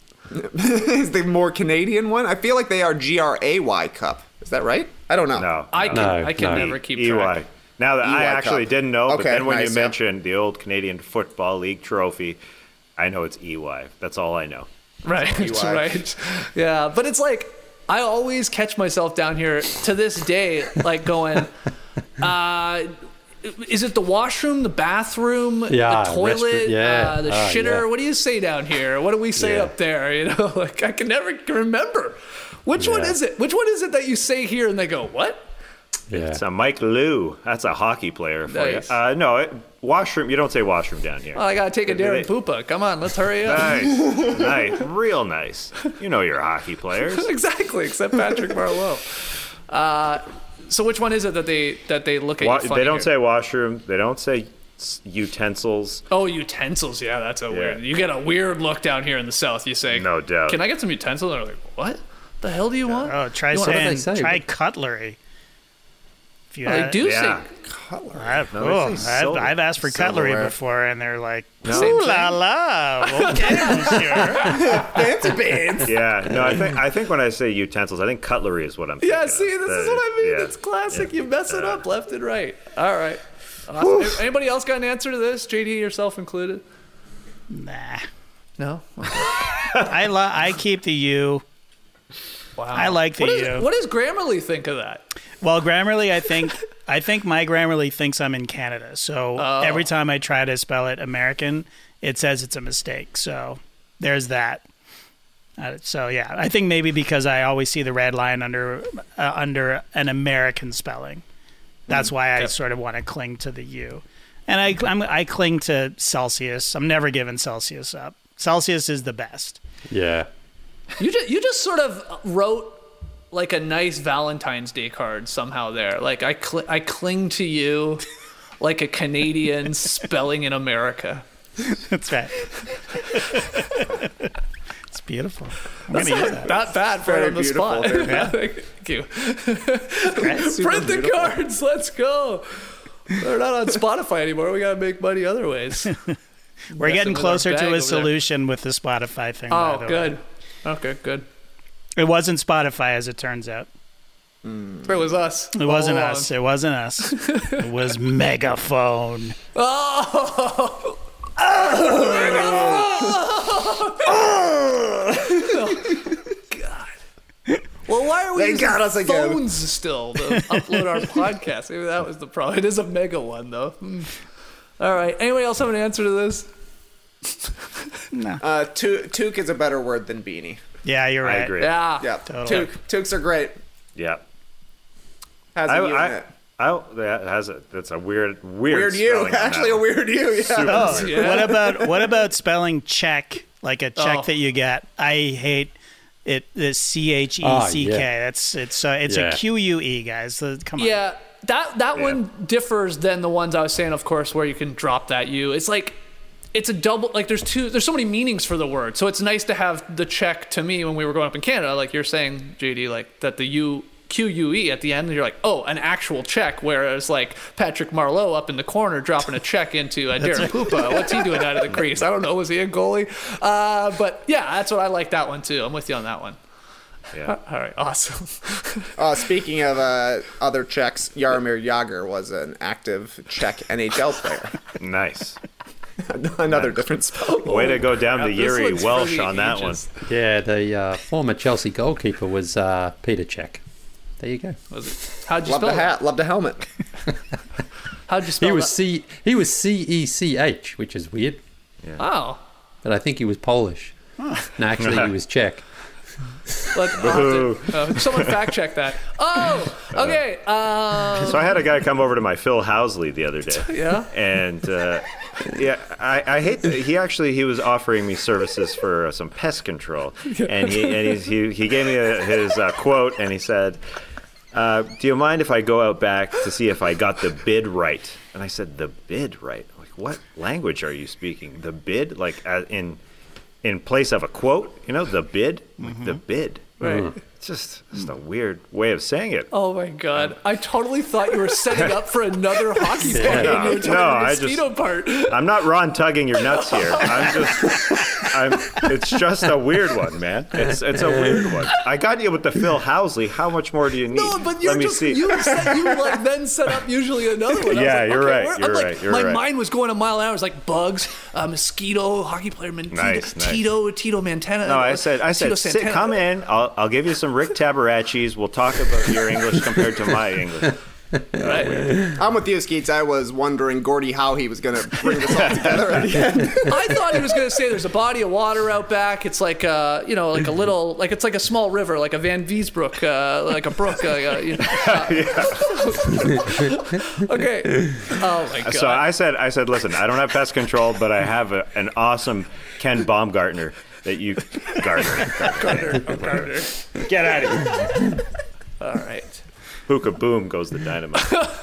is the more Canadian one. I feel like they are G R A Y Cup. Is that right? I don't know. No, I can. No, I can no. never keep E Y. track. Now that I E Y actually Cup. didn't know, but Okay, then when nice, you yeah. mentioned the old Canadian Football League trophy, I know it's E Y. That's all I know. Right, E Y. right. Yeah, but it's like I always catch myself down here to this day, like going, uh, is it the washroom, the bathroom, Yeah, the toilet, restroom, yeah. uh, the Oh, shitter? yeah. What do you say down here? What do we say Yeah. up there? You know, like I can never remember. Which one Yeah. is it? Which one is it that you say here and they go, what? Yeah. It's a Mike Liu. That's a hockey player for Nice. you. Uh, no, it, washroom. You don't say washroom down here. Well, I gotta take a Darren Poopa. Come on, let's hurry up. Nice, nice, real nice. You know your hockey players. Exactly, except Patrick Marleau. Uh, so which one is it that they that they look at Wa- you funny they don't here? say washroom. They don't say s- utensils. Oh, utensils. Yeah, that's a weird. You get a weird look down here in the South. You say, No doubt. "Can I get some utensils?" And they're like, "What the hell do you want?" Oh, try You want- saying, say? try cutlery. If you Oh, they had- do Yeah. say. I've, No, oh, they say I've, silver- I've asked for cutlery silverware. before, and they're like, Same "Ooh thing. la la, okay, monsieur." Fancy pants. Yeah, no, I think I think when I say utensils, I think cutlery is what I'm thinking Yeah, of. see, this is The- what I mean. yeah. It's classic. You mess it up left and right. All right. Awesome. Anybody else got an answer to this? J D, yourself included? Nah. No? Okay. I lo- I keep the U. Wow. I like the what is, U. What does Grammarly think of that? Well, Grammarly, I think I think my Grammarly thinks I'm in Canada. So Oh. every time I try to spell it American, it says it's a mistake. So there's that. Uh, so yeah, I think maybe because I always see the red line under uh, under an American spelling, that's why I Yep. sort of want to cling to the U. And I I'm, I cling to Celsius. I'm never giving Celsius up. Celsius is the best. Yeah. You just, you just sort of wrote like a nice Valentine's Day card somehow there. Like I cl- I cling to you like a Canadian spelling in America. That's right. It's beautiful. I'm That's gonna not, use that. not bad for Very on the beautiful, spot. very Yeah, thank you. Super Print the beautiful. cards. Let's go. They're not on Spotify anymore. We gotta make money other ways. We're Messing getting with closer our bag to over a there. solution with the Spotify thing. by Oh, the good. way. Okay, good. It wasn't Spotify, as it turns out. It was us. It wasn't all us. along. It wasn't us. It was Megaphone. Oh! God. Well, why are we They using got us again. phones still to upload our podcast? Maybe that was the problem. It is a mega one, though. Hmm. All right. Anybody else have an answer to this? Uh, to- toque is a better word than beanie. Yeah, you're I right. agree. Yeah. Yeah, Totally. toque. Toques are great. Yeah. Has a I, U in I, it. I, that has a, that's a weird, weird, Weird U. spelling on Actually, that a one. weird U. Yeah. Super Oh, weird. what about what about spelling check like a check Oh. that you get? I hate it. The C H E C K. Ah, yeah. That's it's uh, it's Yeah. a Q U E, guys. Uh, Come on. Yeah, that that Yeah. one differs than the ones I was saying, of course, where you can drop that U. It's like it's a double. Like there's two. There's so many meanings for the word. So it's nice to have the check to me when we were growing up in Canada. Like you're saying, J D, like that the U Q U E at the end. And you're like, oh, an actual check. Whereas like Patrick Marleau up in the corner dropping a check into uh, Darren Pupa. What's he doing out of the crease? I don't know. Was he a goalie? Uh, but yeah, that's what I like that one too. I'm with you on that one. Yeah. All right, awesome. Uh, speaking of uh, other Czechs, Jaromir Jagr was an active Czech N H L player. Nice. Another different spelling. Way to go down crap, to this Yuri one's for Welsh the on that one. ages. Yeah, the uh, former Chelsea goalkeeper was uh, Peter Cech. There you go. Was it? How'd you Love spell the it? hat. Love the helmet. How'd you spell He was that? C. He was C E C H, which is weird. Oh. But I think he was Polish. No, actually, he was Czech. Let, I'll have to- uh, someone fact check that. Oh, okay. Um, So I had a guy come over to my Phil Housley the other day. Yeah? And uh, yeah, I, I hate that he actually he was offering me services for uh, some pest control, and he and he's, he he gave me a, his uh, quote, and he said, uh, "Do you mind if I go out back to see if I got the bid right?" And I said, "The bid right? Like what language are you speaking? The bid, like uh, in in place of a quote? You know, the bid, like the bid." Right. It's just, just a weird way of saying it. Oh my god! I totally thought you were setting up for another hockey point. Yeah, and you were no, talking no, the I just- mosquito part. I'm not Ron tugging your nuts here. I'm just, I'm. It's just a weird one, man. It's it's a weird one. I got you with the Phil Housley. How much more do you need? No, but you're Let me just see. you set, you like then set up usually another one. I was Yeah, like, you're okay, right, where- you're I'm like, right, you're my right. mind was going a mile an hour. It was like bugs, uh, mosquito, hockey player, man, Nice, Tito, nice. Tito, Tito Montana. No, I said, I Tito said, sit, Santana. come in. I'll, I'll give you some Rick Tabaracci's. We'll talk about your English compared to my English. Right. I'm with you, Skeets. I was wondering, Gordy, how he was going to bring this all together at the end. I thought he was going to say there's a body of water out back. It's like a, you know, like a little, like it's like a small river, like a Van Viesbrook, uh, like a brook. Uh, uh, you know, uh, okay. Oh my god. So I said, I said, listen, I don't have pest control, but I have a, an awesome Ken Baumgartner that you, Gardner, Gardner, oh, Gardner. get out of here. All right. Hookah boom goes the dynamite.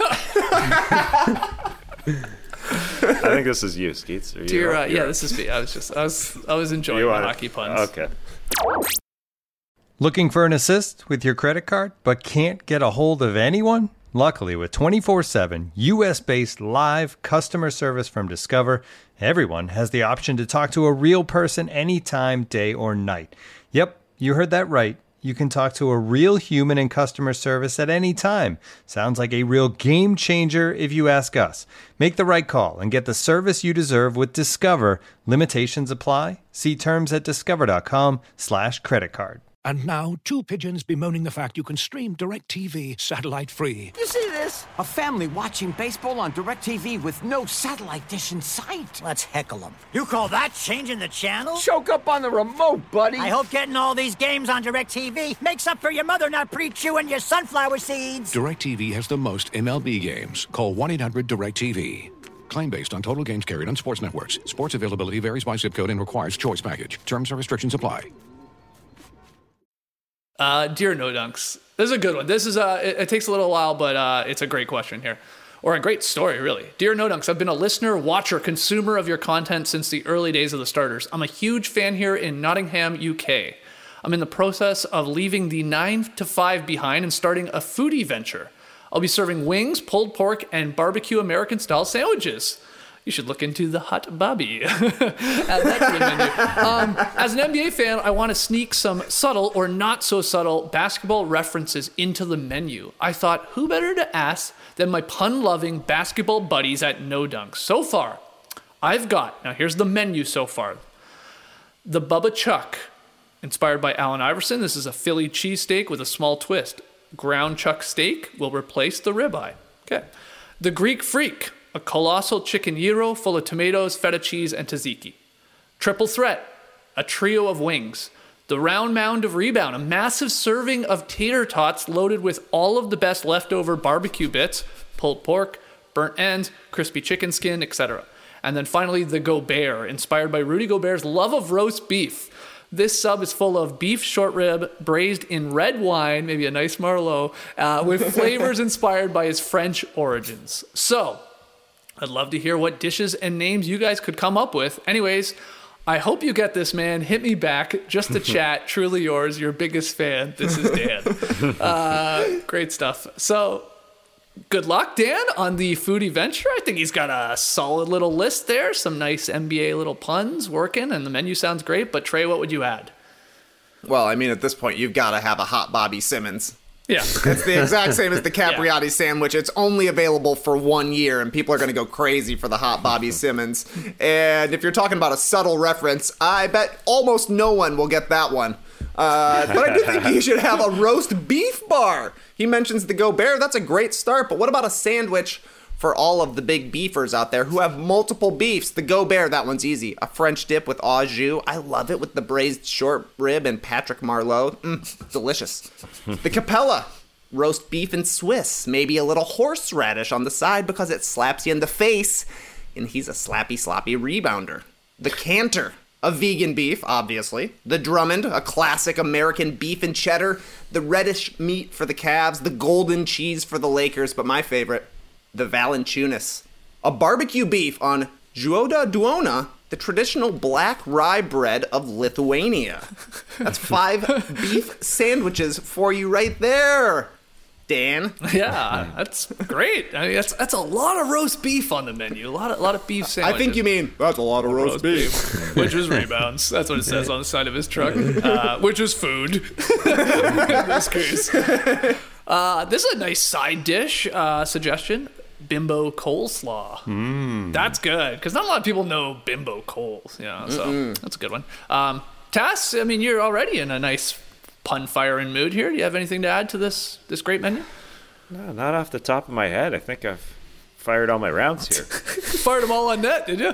I think this is you, Skeets. Are you Dear, up? uh, You're yeah, up. this is me. I was just, I was, I was enjoying You my want it? hockey puns. Okay. Looking for an assist with your credit card, but can't get a hold of anyone? Luckily, with twenty-four seven U S-based live customer service from Discover, everyone has the option to talk to a real person anytime, day or night. Yep, you heard that right. you can talk to a real human in customer service at any time. Sounds like a real game changer if you ask us. Make the right call and get the service you deserve with Discover. Limitations apply. See terms at discover.com slash credit card. And now, two pigeons bemoaning the fact you can stream DirecTV satellite-free. You see this? A family watching baseball on DirecTV with no satellite dish in sight. Let's heckle them. You call that changing the channel? Choke up on the remote, buddy. I hope getting all these games on DirecTV makes up for your mother not pre-chewing your sunflower seeds. DirecTV has the most M L B games. Call one eight hundred direct T V. Claim based on total games carried on sports networks. Sports availability varies by zip code and requires choice package. Terms and restrictions apply. Uh, dear No Dunks, this is a good one. This is uh, it, it takes a little while, but uh, it's a great question here, or a great story, really. Dear No Dunks, I've been a listener, watcher, consumer of your content since the early days of the starters. I'm a huge fan here in Nottingham, U K. I'm in the process of leaving the nine to five behind and starting a foodie venture. I'll be serving wings, pulled pork, and barbecue American-style sandwiches. You should look into the Hot Bobby. Add that to the menu. Um, as an N B A fan, I want to sneak some subtle or not so subtle basketball references into the menu. I thought, who better to ask than my pun-loving basketball buddies at No Dunks? So far, I've got, now here's the menu so far. The Bubba Chuck, inspired by Allen Iverson. This is a Philly cheesesteak with a small twist. Ground chuck steak will replace the ribeye. Okay. The Greek Freak, a colossal chicken gyro full of tomatoes, feta cheese, and tzatziki. Triple Threat, a trio of wings. The Round Mound of Rebound, a massive serving of tater tots loaded with all of the best leftover barbecue bits, pulled pork, burnt ends, crispy chicken skin, et cetera. And then finally, the Gobert, inspired by Rudy Gobert's love of roast beef. This sub is full of beef short rib braised in red wine, maybe a nice Merlot, uh, with flavors inspired by his French origins. So, I'd love to hear what dishes and names you guys could come up with. Anyways, I hope you get this, man. Hit me back just to chat. Truly yours, your biggest fan. This is Dan. Uh, great stuff. So, good luck, Dan, on the foodie venture. I think he's got a solid little list there. Some nice N B A little puns working, and the menu sounds great. But, Trey, what would you add? Well, I mean, at this point, you've got to have a hot Bobby Simmons. Yeah. It's the exact same as the Capriati yeah. sandwich. It's only available for one year, and people are going to go crazy for the hot Bobby Simmons. And if you're talking about a subtle reference, I bet almost no one will get that one. Uh, but I do think you should have a roast beef bar. He mentions the Gobert. That's a great start. But what about a sandwich for all of the big beefers out there who have multiple beefs? The Gobert, that one's easy. A French dip with au jus. I love it with the braised short rib and Patrick Marleau. Mm, delicious. The Capella, roast beef and Swiss. Maybe a little horseradish on the side because it slaps you in the face. And he's a slappy, sloppy rebounder. The Cantor, a vegan beef, obviously. The Drummond, a classic American beef and cheddar. The reddish meat for the Cavs. The golden cheese for the Lakers. But my favorite, the Valanciunas, a barbecue beef on Juoda Duona, the traditional black rye bread of Lithuania. That's five beef sandwiches for you right there, Dan. Yeah, that's great. I mean, that's that's a lot of roast beef on the menu. A lot of a lot of beef sandwiches. I think you mean that's a lot of roast, roast beef, beef. Which is rebounds. That's what it says on the side of his truck. Uh, which is food. In this case, uh, this is a nice side dish uh, suggestion. Bimbo coleslaw. Mm. That's good, because not a lot of people know bimbo coles, you know, so Mm-mm. that's a good one. Um, Tass, I mean, you're already in a nice pun-firing mood here. Do you have anything to add to this this great menu? No, not off the top of my head. I think I've fired all my rounds here. Fired them all on net, did you?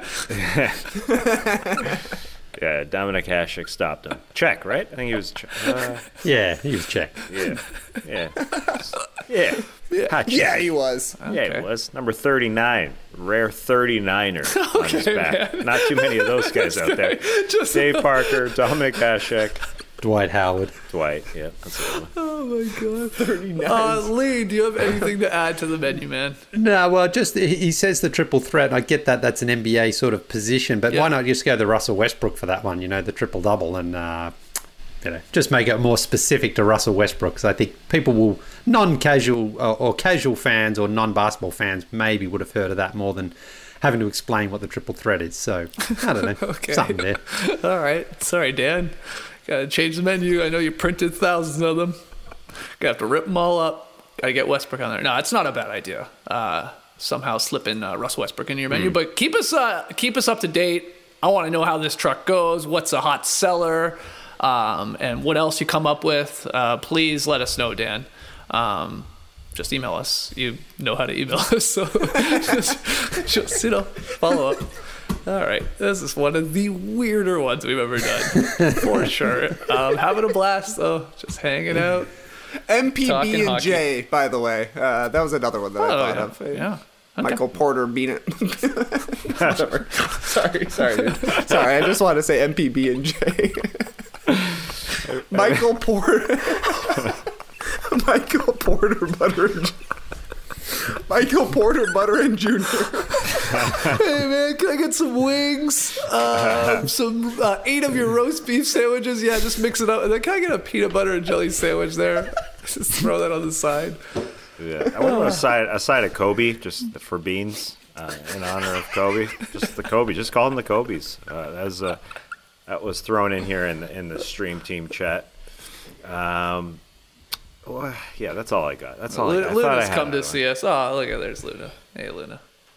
Yeah, Dominic Hasek stopped him. Czech, right? I think he was Czech. Uh, yeah, he was Czech. Yeah, yeah. Yeah. Yeah, yeah, he was. Okay. Yeah, he was. Number thirty-nine. Rare thirty-niner on his Okay, back. man. Not too many of those guys out there. Just- Dave Parker, Dominic Hasek. Dwight Howard. Dwight, yeah. That's a good one. Oh, my God. thirty-nine. Uh, Lee, do you have anything to add to the menu, man? No, well, just he says the triple threat. I get that that's an N B A sort of position, but Yeah. why not just go the Russell Westbrook for that one? You know, the triple double, and uh, you know, just make it more specific to Russell Westbrook. Because I think people will non-casual or, or casual fans or non-basketball fans maybe would have heard of that more than having to explain what the triple threat is. So I don't know, Okay. something there. All right. Sorry, Dan. Gotta change the menu. I know you printed thousands of them. Gonna have to rip them all up. Gotta get Westbrook on there. No, it's not a bad idea. Uh, somehow slip in uh, Russ Westbrook into your menu, mm. but keep us uh, keep us up to date. I want to know how this truck goes. What's a hot seller, um, and what else you come up with. Uh, please let us know, Dan. Um, just email us. You know how to email us, so just, just you know, follow up. All right, this is one of the weirder ones we've ever done, for sure. Um, having a blast though, just hanging out. M P B and J, by the way, uh, that was another one that oh, I thought yeah. of. Yeah, okay. Michael Porter beat it. Whatever. sorry, sorry, dude. sorry. I just want to say M P B and J. Michael Porter. Michael Porter Butter. Michael Porter Butter and Junior Hey man, can I get some wings? Uh, some uh, eight of your roast beef sandwiches. Yeah, just mix it up. And then can I get a peanut butter and jelly sandwich there? Just throw that on the side. Yeah, I want a side a side of Kobe just for beans uh, in honor of Kobe. Just the Kobe. Just call them the Kobe's. Uh, that was uh, that was thrown in here in the in the stream team chat. Um. Well, yeah, that's all I got. That's all L- I got. Luna's I come to one. see us. Oh, look at there's Luna. Hey, Luna.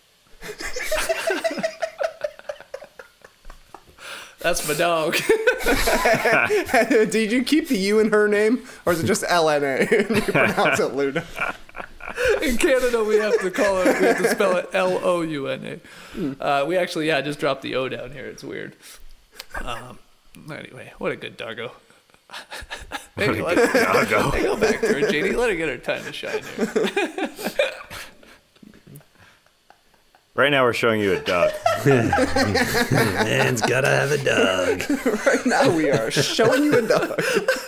That's my dog. Did you keep the U in her name, or is it just L N A? You pronounce it Luna. In Canada, we have to call it. We have to spell it L O U N A. Uh, we actually, yeah, just dropped the O down here. It's weird. Um, anyway, what a good doggo. Maybe let her, doggo. Hey, go back to her, J D. Let her get her time to shine here. Right now, we're showing you a dog. Man's gotta have a dog. Right now, we are showing you a dog.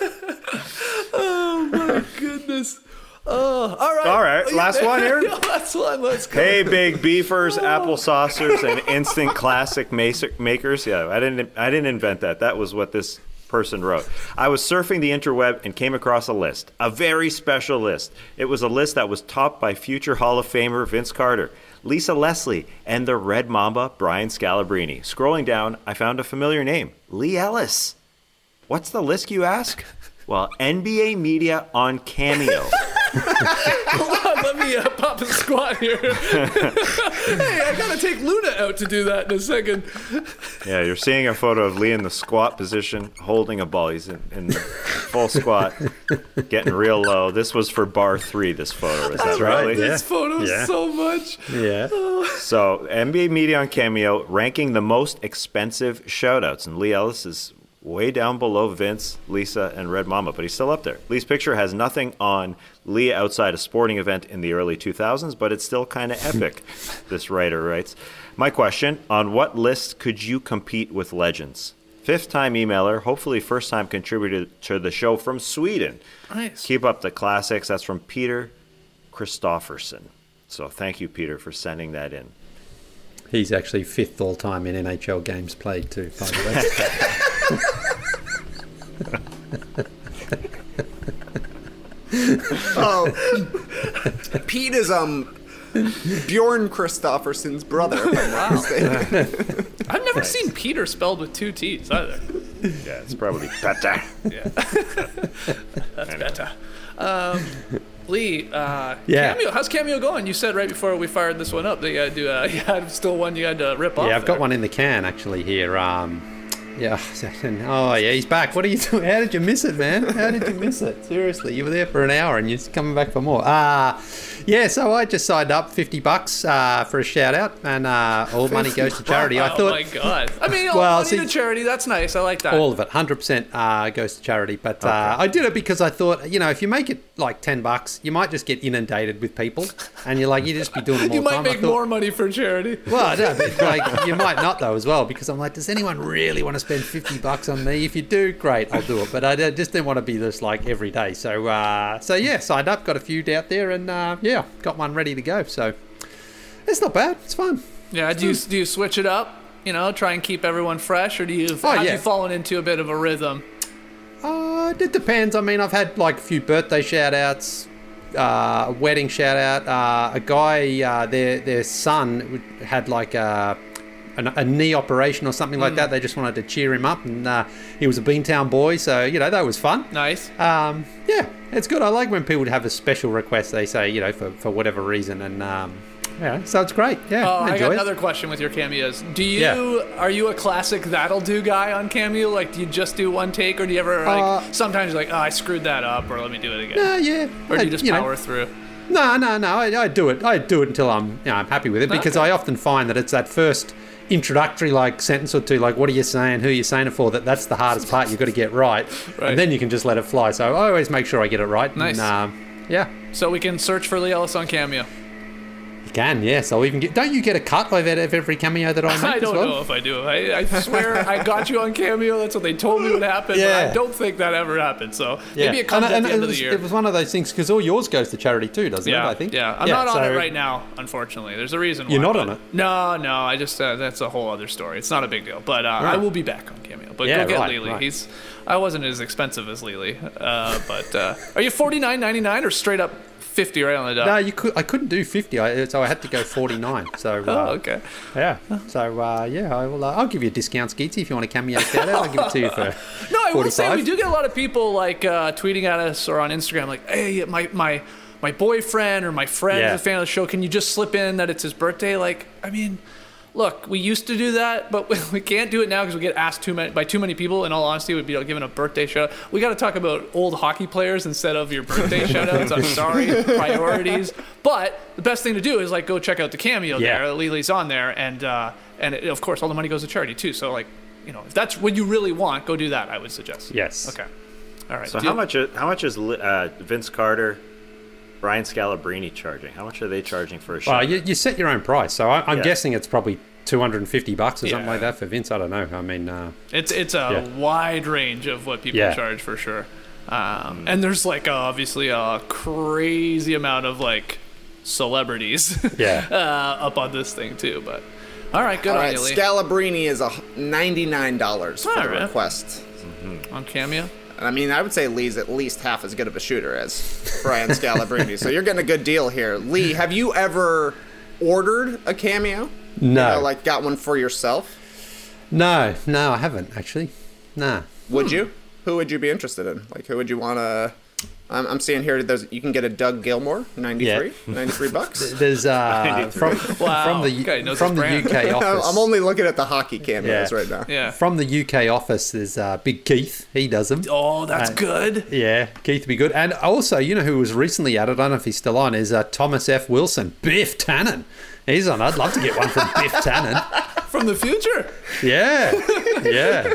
Oh my goodness. Oh, all right. All right, last one here. Last one. Let's go. Hey, big beefers, apple saucers, and instant classic makers. Yeah, I didn't. I didn't invent that. That was what this person wrote. I was surfing the interweb and came across a list, a very special list. It was a list that was topped by future Hall of Famer Vince Carter, Lisa Leslie, and the Red Mamba Brian Scalabrine. Scrolling down, I found a familiar name, Lee Ellis. What's the list, you ask? Well, N B A media on Cameo. Hold on, let me uh, pop a squat here. Hey, I gotta take Luna out to do that in a second. Yeah, you're seeing a photo of Lee in the squat position, holding a ball. He's in, in the full squat, getting real low. This was for bar three, this photo. Is that I love right? this Yeah. photo Yeah. so much. Yeah. So, N B A media on Cameo ranking the most expensive shoutouts, and Lee Ellis is way down below Vince, Lisa, and Red Mamba, but he's still up there. Lee's picture has nothing on Lee outside a sporting event in the early two thousands, but it's still kind of epic, this writer writes. My question, on what list could you compete with legends? Fifth-time emailer, hopefully first-time contributor to the show from Sweden. Nice. Keep up the classics. That's from Peter Christofferson. So thank you, Peter, for sending that in. He's actually fifth all-time in N H L games played too, by the way. Oh, Pete is um Bjorn Kristofferson's brother. If I'm not mistaken. I've never seen Peter spelled with two T's either. Yeah, it's probably better. Yeah, that's better. Um, Lee, uh, Yeah. Cameo, how's Cameo going? You said right before we fired this one up that you had to, uh, you had still one you had to rip off. Yeah, I've there. got one in the can actually here. Um, yeah. Oh, yeah, he's back. What are you doing? How did you miss it, man? How did you miss it? Seriously, you were there for an hour and you're coming back for more. Uh, yeah, so I just signed up fifty bucks uh, for a shout out, and uh, all money goes to charity. I Oh thought. my god! I mean, all Well, money see- to charity. That's nice. I like that. All of it, one hundred percent uh, goes to charity. But uh, I did it because I thought, you know, if you make it like ten bucks, you might just get inundated with people. And you're like, you just be doing them all you the might time. I make thought- more money for charity. Well, no, but like, you might not, though, as well, because I'm like, does anyone really want to spend fifty bucks on me? If you do, great, I'll do it. But I just didn't want to be this, like, every day. So, uh, so yeah, signed up, got a few out there, and, uh, yeah, got one ready to go. So, it's not bad. It's fun. Yeah. Do you do you switch it up? You know, try and keep everyone fresh, or do you? Oh, have yeah. you fallen into a bit of a rhythm? Uh, it depends. I mean, I've had like a few birthday shout outs, uh, a wedding shout out. Uh, a guy, uh, their their son had like a, a, a knee operation or something like Mm. that. They just wanted to cheer him up, and uh, he was a Beantown boy, so you know that was fun. Nice. Um, yeah, it's good. I like when people have a special request. They say, you know, for, for whatever reason, and um, yeah, so it's great. Yeah, Oh, I I enjoy got it. another question with your cameos. Do you Yeah. are you a classic that'll do guy on cameo? Like, do you just do one take, or do you ever like Uh, sometimes you're like, oh, I screwed that up, or let me do it again? No, yeah. Or do I- you just you know, power through? No, no, no. I, I do it. I do it until I'm, you know, I'm happy with it because Okay. I often find that it's that first introductory like sentence or two, like what are you saying, who are you saying it for? That that's the hardest part. You've got to get right, Right. and then you can just let it fly. So I always make sure I get it right. Nice. And, um, yeah. So we can search for Lee Ellis on Cameo. You can, yes. I'll even get. Don't you get a cut of of every cameo that I make I as don't well? know if I do. I, I swear I got you on Cameo. That's what they told me would happen. Yeah. But I don't think that ever happened. So Yeah. maybe it comes and, at and the it end of was, the year. It was one of those things because all yours goes to charity too, doesn't yeah, it? I think. Yeah, I'm Yeah, not on so- it right now, unfortunately. There's a reason why. You're not but- on it? No, no. I just uh, that's a whole other story. It's not a big deal. But uh, I Right. will be back on Cameo. But Yeah, go get right, Lily. right. He's. I wasn't as expensive as Lily. Uh, but uh, are you forty-nine ninety-nine or straight up fifty right on the dot? No, you could. I couldn't do fifty, I, so I had to go forty-nine. So. Uh, Oh, okay. Yeah. So uh, yeah, I will. Uh, I'll give you a discount, Skeetsy, if you want a cameo shout out. I'll give it to you for. No, I will say forty-five. we do get a lot of people like uh, tweeting at us or on Instagram, like, "Hey, my my my boyfriend or my friend Yeah. is a fan of the show. Can you just slip in that it's his birthday?" Like, I mean, look, we used to do that, but we can't do it now because we get asked too many by too many people. In all honesty, we'd be like, giving a birthday shout out. We got to talk about old hockey players instead of your birthday shout outs. I'm sorry, priorities. But the best thing to do is like go check out the Cameo Yeah. there. Lily's on there, and uh, and it, of course all the money goes to charity too. So like, you know, if that's what you really want, go do that. I would suggest. Yes. Okay. All right. So Do how you- much? Is, how much is uh, Vince Carter, Brian Scalabrine charging? How much are they charging for a show? Well, you, you set your own price, so I, I'm Yeah. guessing it's probably two hundred and fifty bucks or something Yeah. like that for Vince. I don't know. I mean, uh, It's it's a Yeah. wide range of what people Yeah. charge for sure, um, and there's like uh, obviously a crazy amount of like celebrities, Yeah. uh, up on this thing too. But all right, good All on right, you, Lee. Scalabrini is a ninety-nine dollars for All the right. request. on Cameo. And I mean, I would say Lee's at least half as good of a shooter as Brian Scalabrine. So you're getting a good deal here. Lee, have you ever ordered a Cameo? No. You know, like got one for yourself? no, no, I haven't actually. Nah. Would you? Who would you be interested in? Like, who would you want to... I'm, I'm seeing here there's you can get a Doug Gilmore, ninety-three, Yeah. ninety-three bucks. There's uh, from Wow. from the Okay, knows from his the brand. U K office. I'm only looking at the hockey cameos Yeah. right now. Yeah. From the U K office, there's uh, Big Keith. He does them. Oh, that's Uh, good. Yeah, Keith would be good. And also, you know who was recently added, I don't know if he's still on, is uh, Thomas F. Wilson. Biff Tannen. He's on. I'd love to get one from Biff Tannen. From the future. Yeah. Yeah.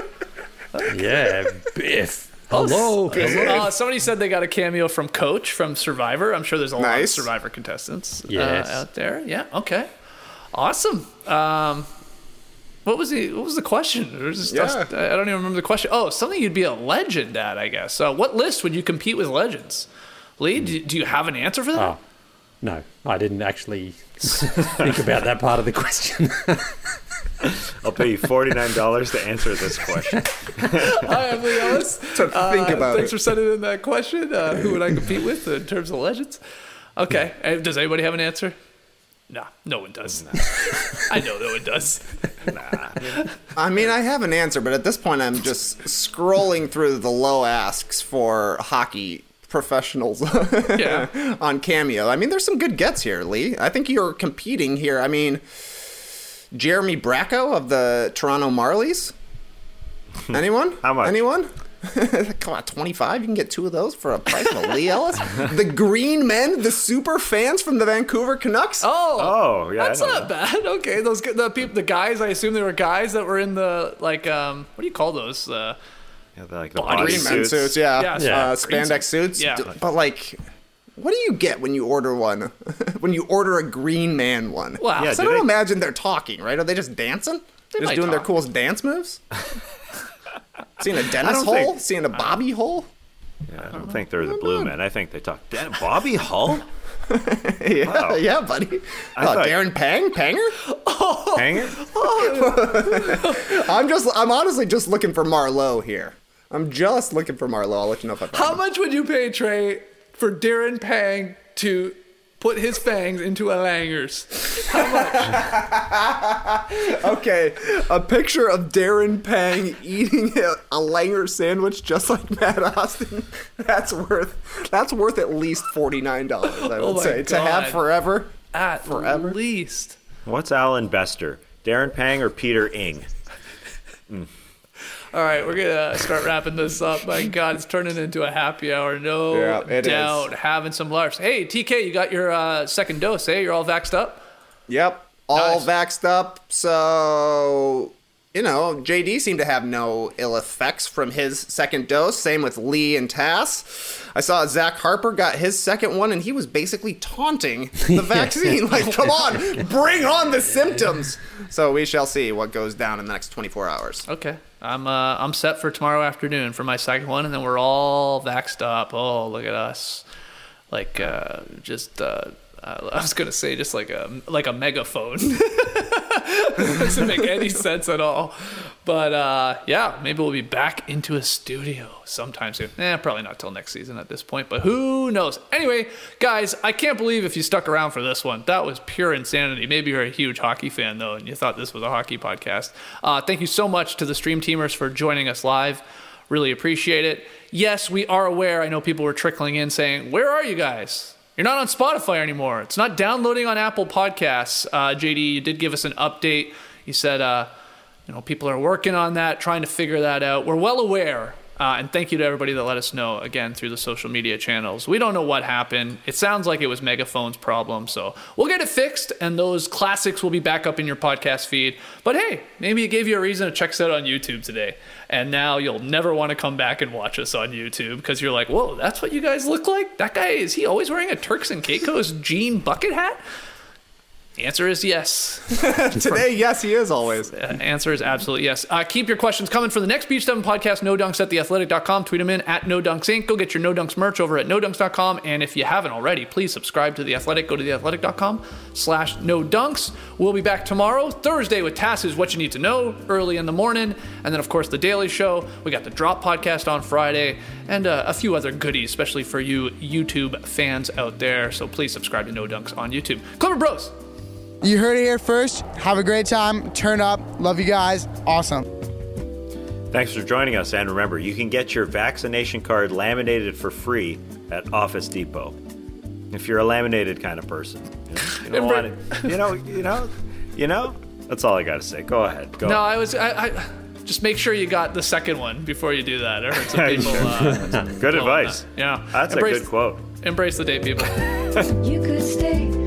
Yeah, Biff. Hello. Hello. Uh, somebody said they got a cameo from Coach from Survivor. I'm sure there's a lot of Nice. Survivor contestants uh, Yes. out there. Yeah. Okay. Awesome. Um, what was the what was the question? There was just- Yeah. I don't even remember the question. Oh, something you'd be a legend at, I guess. Uh, what list would you compete with legends? Lee, do, do you have an answer for that? Oh, no, I didn't actually think about that part of the question. I'll pay you forty-nine dollars to answer this question. Hi, I'm Lee Ellis. To think about Thanks it. for sending in that question. Uh, who would I compete with in terms of legends? Okay. Uh, Does anybody have an answer? Nah, no one does. I know no one does. I mean, I have an answer, but at this point, I'm just scrolling through the low asks for hockey professionals Yeah. on Cameo. I mean, there's some good gets here, Lee. I think you're competing here. I mean, Jeremy Bracco of the Toronto Marlies. Anyone? How much? Anyone? Come on, twenty-five? You can get two of those for a price of a Lee Ellis? The Green Men, the super fans from the Vancouver Canucks? Oh, Oh, yeah, I that's know not bad. Okay, those g- the people, the guys. I assume they were guys that were in the like, um, what do you call those? Uh, Yeah, they're like the Body body Green Men suits. suits, yeah. Yeah, Uh, green spandex suits. Yeah. D- But, like, what do you get when you order one? when you order a Green Man one? Wow. Yeah, so I do don't they- imagine they're talking, right? Are they just dancing? They just might doing their talk. coolest dance moves? Seeing a I Dennis don't hole? think- Seeing a Bobby hole? Yeah, I don't think they're the Blue Men. I think they talk. Dan- Bobby Hull? yeah, Wow. yeah, buddy. I Oh, thought- Darren Pang? Panger? Hanger? I'm just, I'm honestly just looking for Marlowe here. I'm just looking for Marlowe. I'll let you know if I find how him. much would you pay Trey for Darren Pang to put his fangs into a Langers? Okay, a picture of Darren Pang eating a Langer sandwich just like Matt Austin. That's worth that's worth at least forty-nine dollars, I would Oh my say. God. To have forever. At Forever. least. What's Alan Bester? Darren Pang or Peter Ing? Mm. All right, we're going to start wrapping this up. My God, it's turning into a happy hour. No Yeah, it doubt. is. Having some larfs. Hey, T K, you got your uh, second dose, eh? You're all vaxxed up? Yep. All Nice. vaxxed up. So, you know, J D seemed to have no ill effects from his second dose. Same with Lee and Tass. I saw Zach Harper got his second one, and he was basically taunting the vaccine. Like, come on, bring on the symptoms. So we shall see what goes down in the next twenty-four hours. Okay. I'm uh, I'm set for tomorrow afternoon for my second one, and then we're all vaxxed up. Oh, look at us. Like, uh, just... Uh, Uh, I was gonna say just like a like a megaphone. Doesn't make any sense at all. But uh, yeah, maybe we'll be back into a studio sometime soon. Eh, probably not till next season at this point, but who knows? Anyway, guys, I can't believe if you stuck around for this one. That was pure insanity. Maybe you're a huge hockey fan though, and you thought this was a hockey podcast. Uh, thank you so much to the Stream Teamers for joining us live. Really appreciate it. Yes, we are aware. I know people were trickling in saying, "Where are you guys? You're not on Spotify anymore. It's not downloading on Apple Podcasts." Uh, J D, you did give us an update. You said, uh, you know, people are working on that, trying to figure that out. We're well aware. Uh, and thank you to everybody that let us know, again, through the social media channels. We don't know what happened. It sounds like it was Megaphone's problem. So we'll get it fixed, and those classics will be back up in your podcast feed. But hey, maybe it gave you a reason to check us out on YouTube today. And now you'll never want to come back and watch us on YouTube because you're like, whoa, that's what you guys look like? That guy, is he always wearing a Turks and Caicos jean bucket hat? The answer is yes. Today, yes, he is always. The answer is absolutely yes. Uh, keep your questions coming for the next Beach seven podcast, No Dunks at the athletic dot com. Tweet them in at No Dunks Incorporated. Go get your No Dunks merch over at No Dunks dot com. And if you haven't already, please subscribe to The Athletic. Go to the athletic dot com slash No Dunks. We'll be back tomorrow, Thursday, with Tass's What You Need to Know, early in the morning. And then, of course, The Daily Show. We got the Drop podcast on Friday. And uh, a few other goodies, especially for you YouTube fans out there. So please subscribe to No Dunks on YouTube. Clever Bros. You heard it here first. Have a great time. Turn up. Love you guys. Awesome. Thanks for joining us. And remember, you can get your vaccination card laminated for free at Office Depot. If you're a laminated kind of person. You know, you don't want it, you know, you know, you know, that's all I got to say. Go ahead. Go. No, I was, I, I just make sure you got the second one before you do that. I heard some people. Uh, Good advice. That. Yeah. That's Embrace, a good quote. Embrace the day, people. You could stay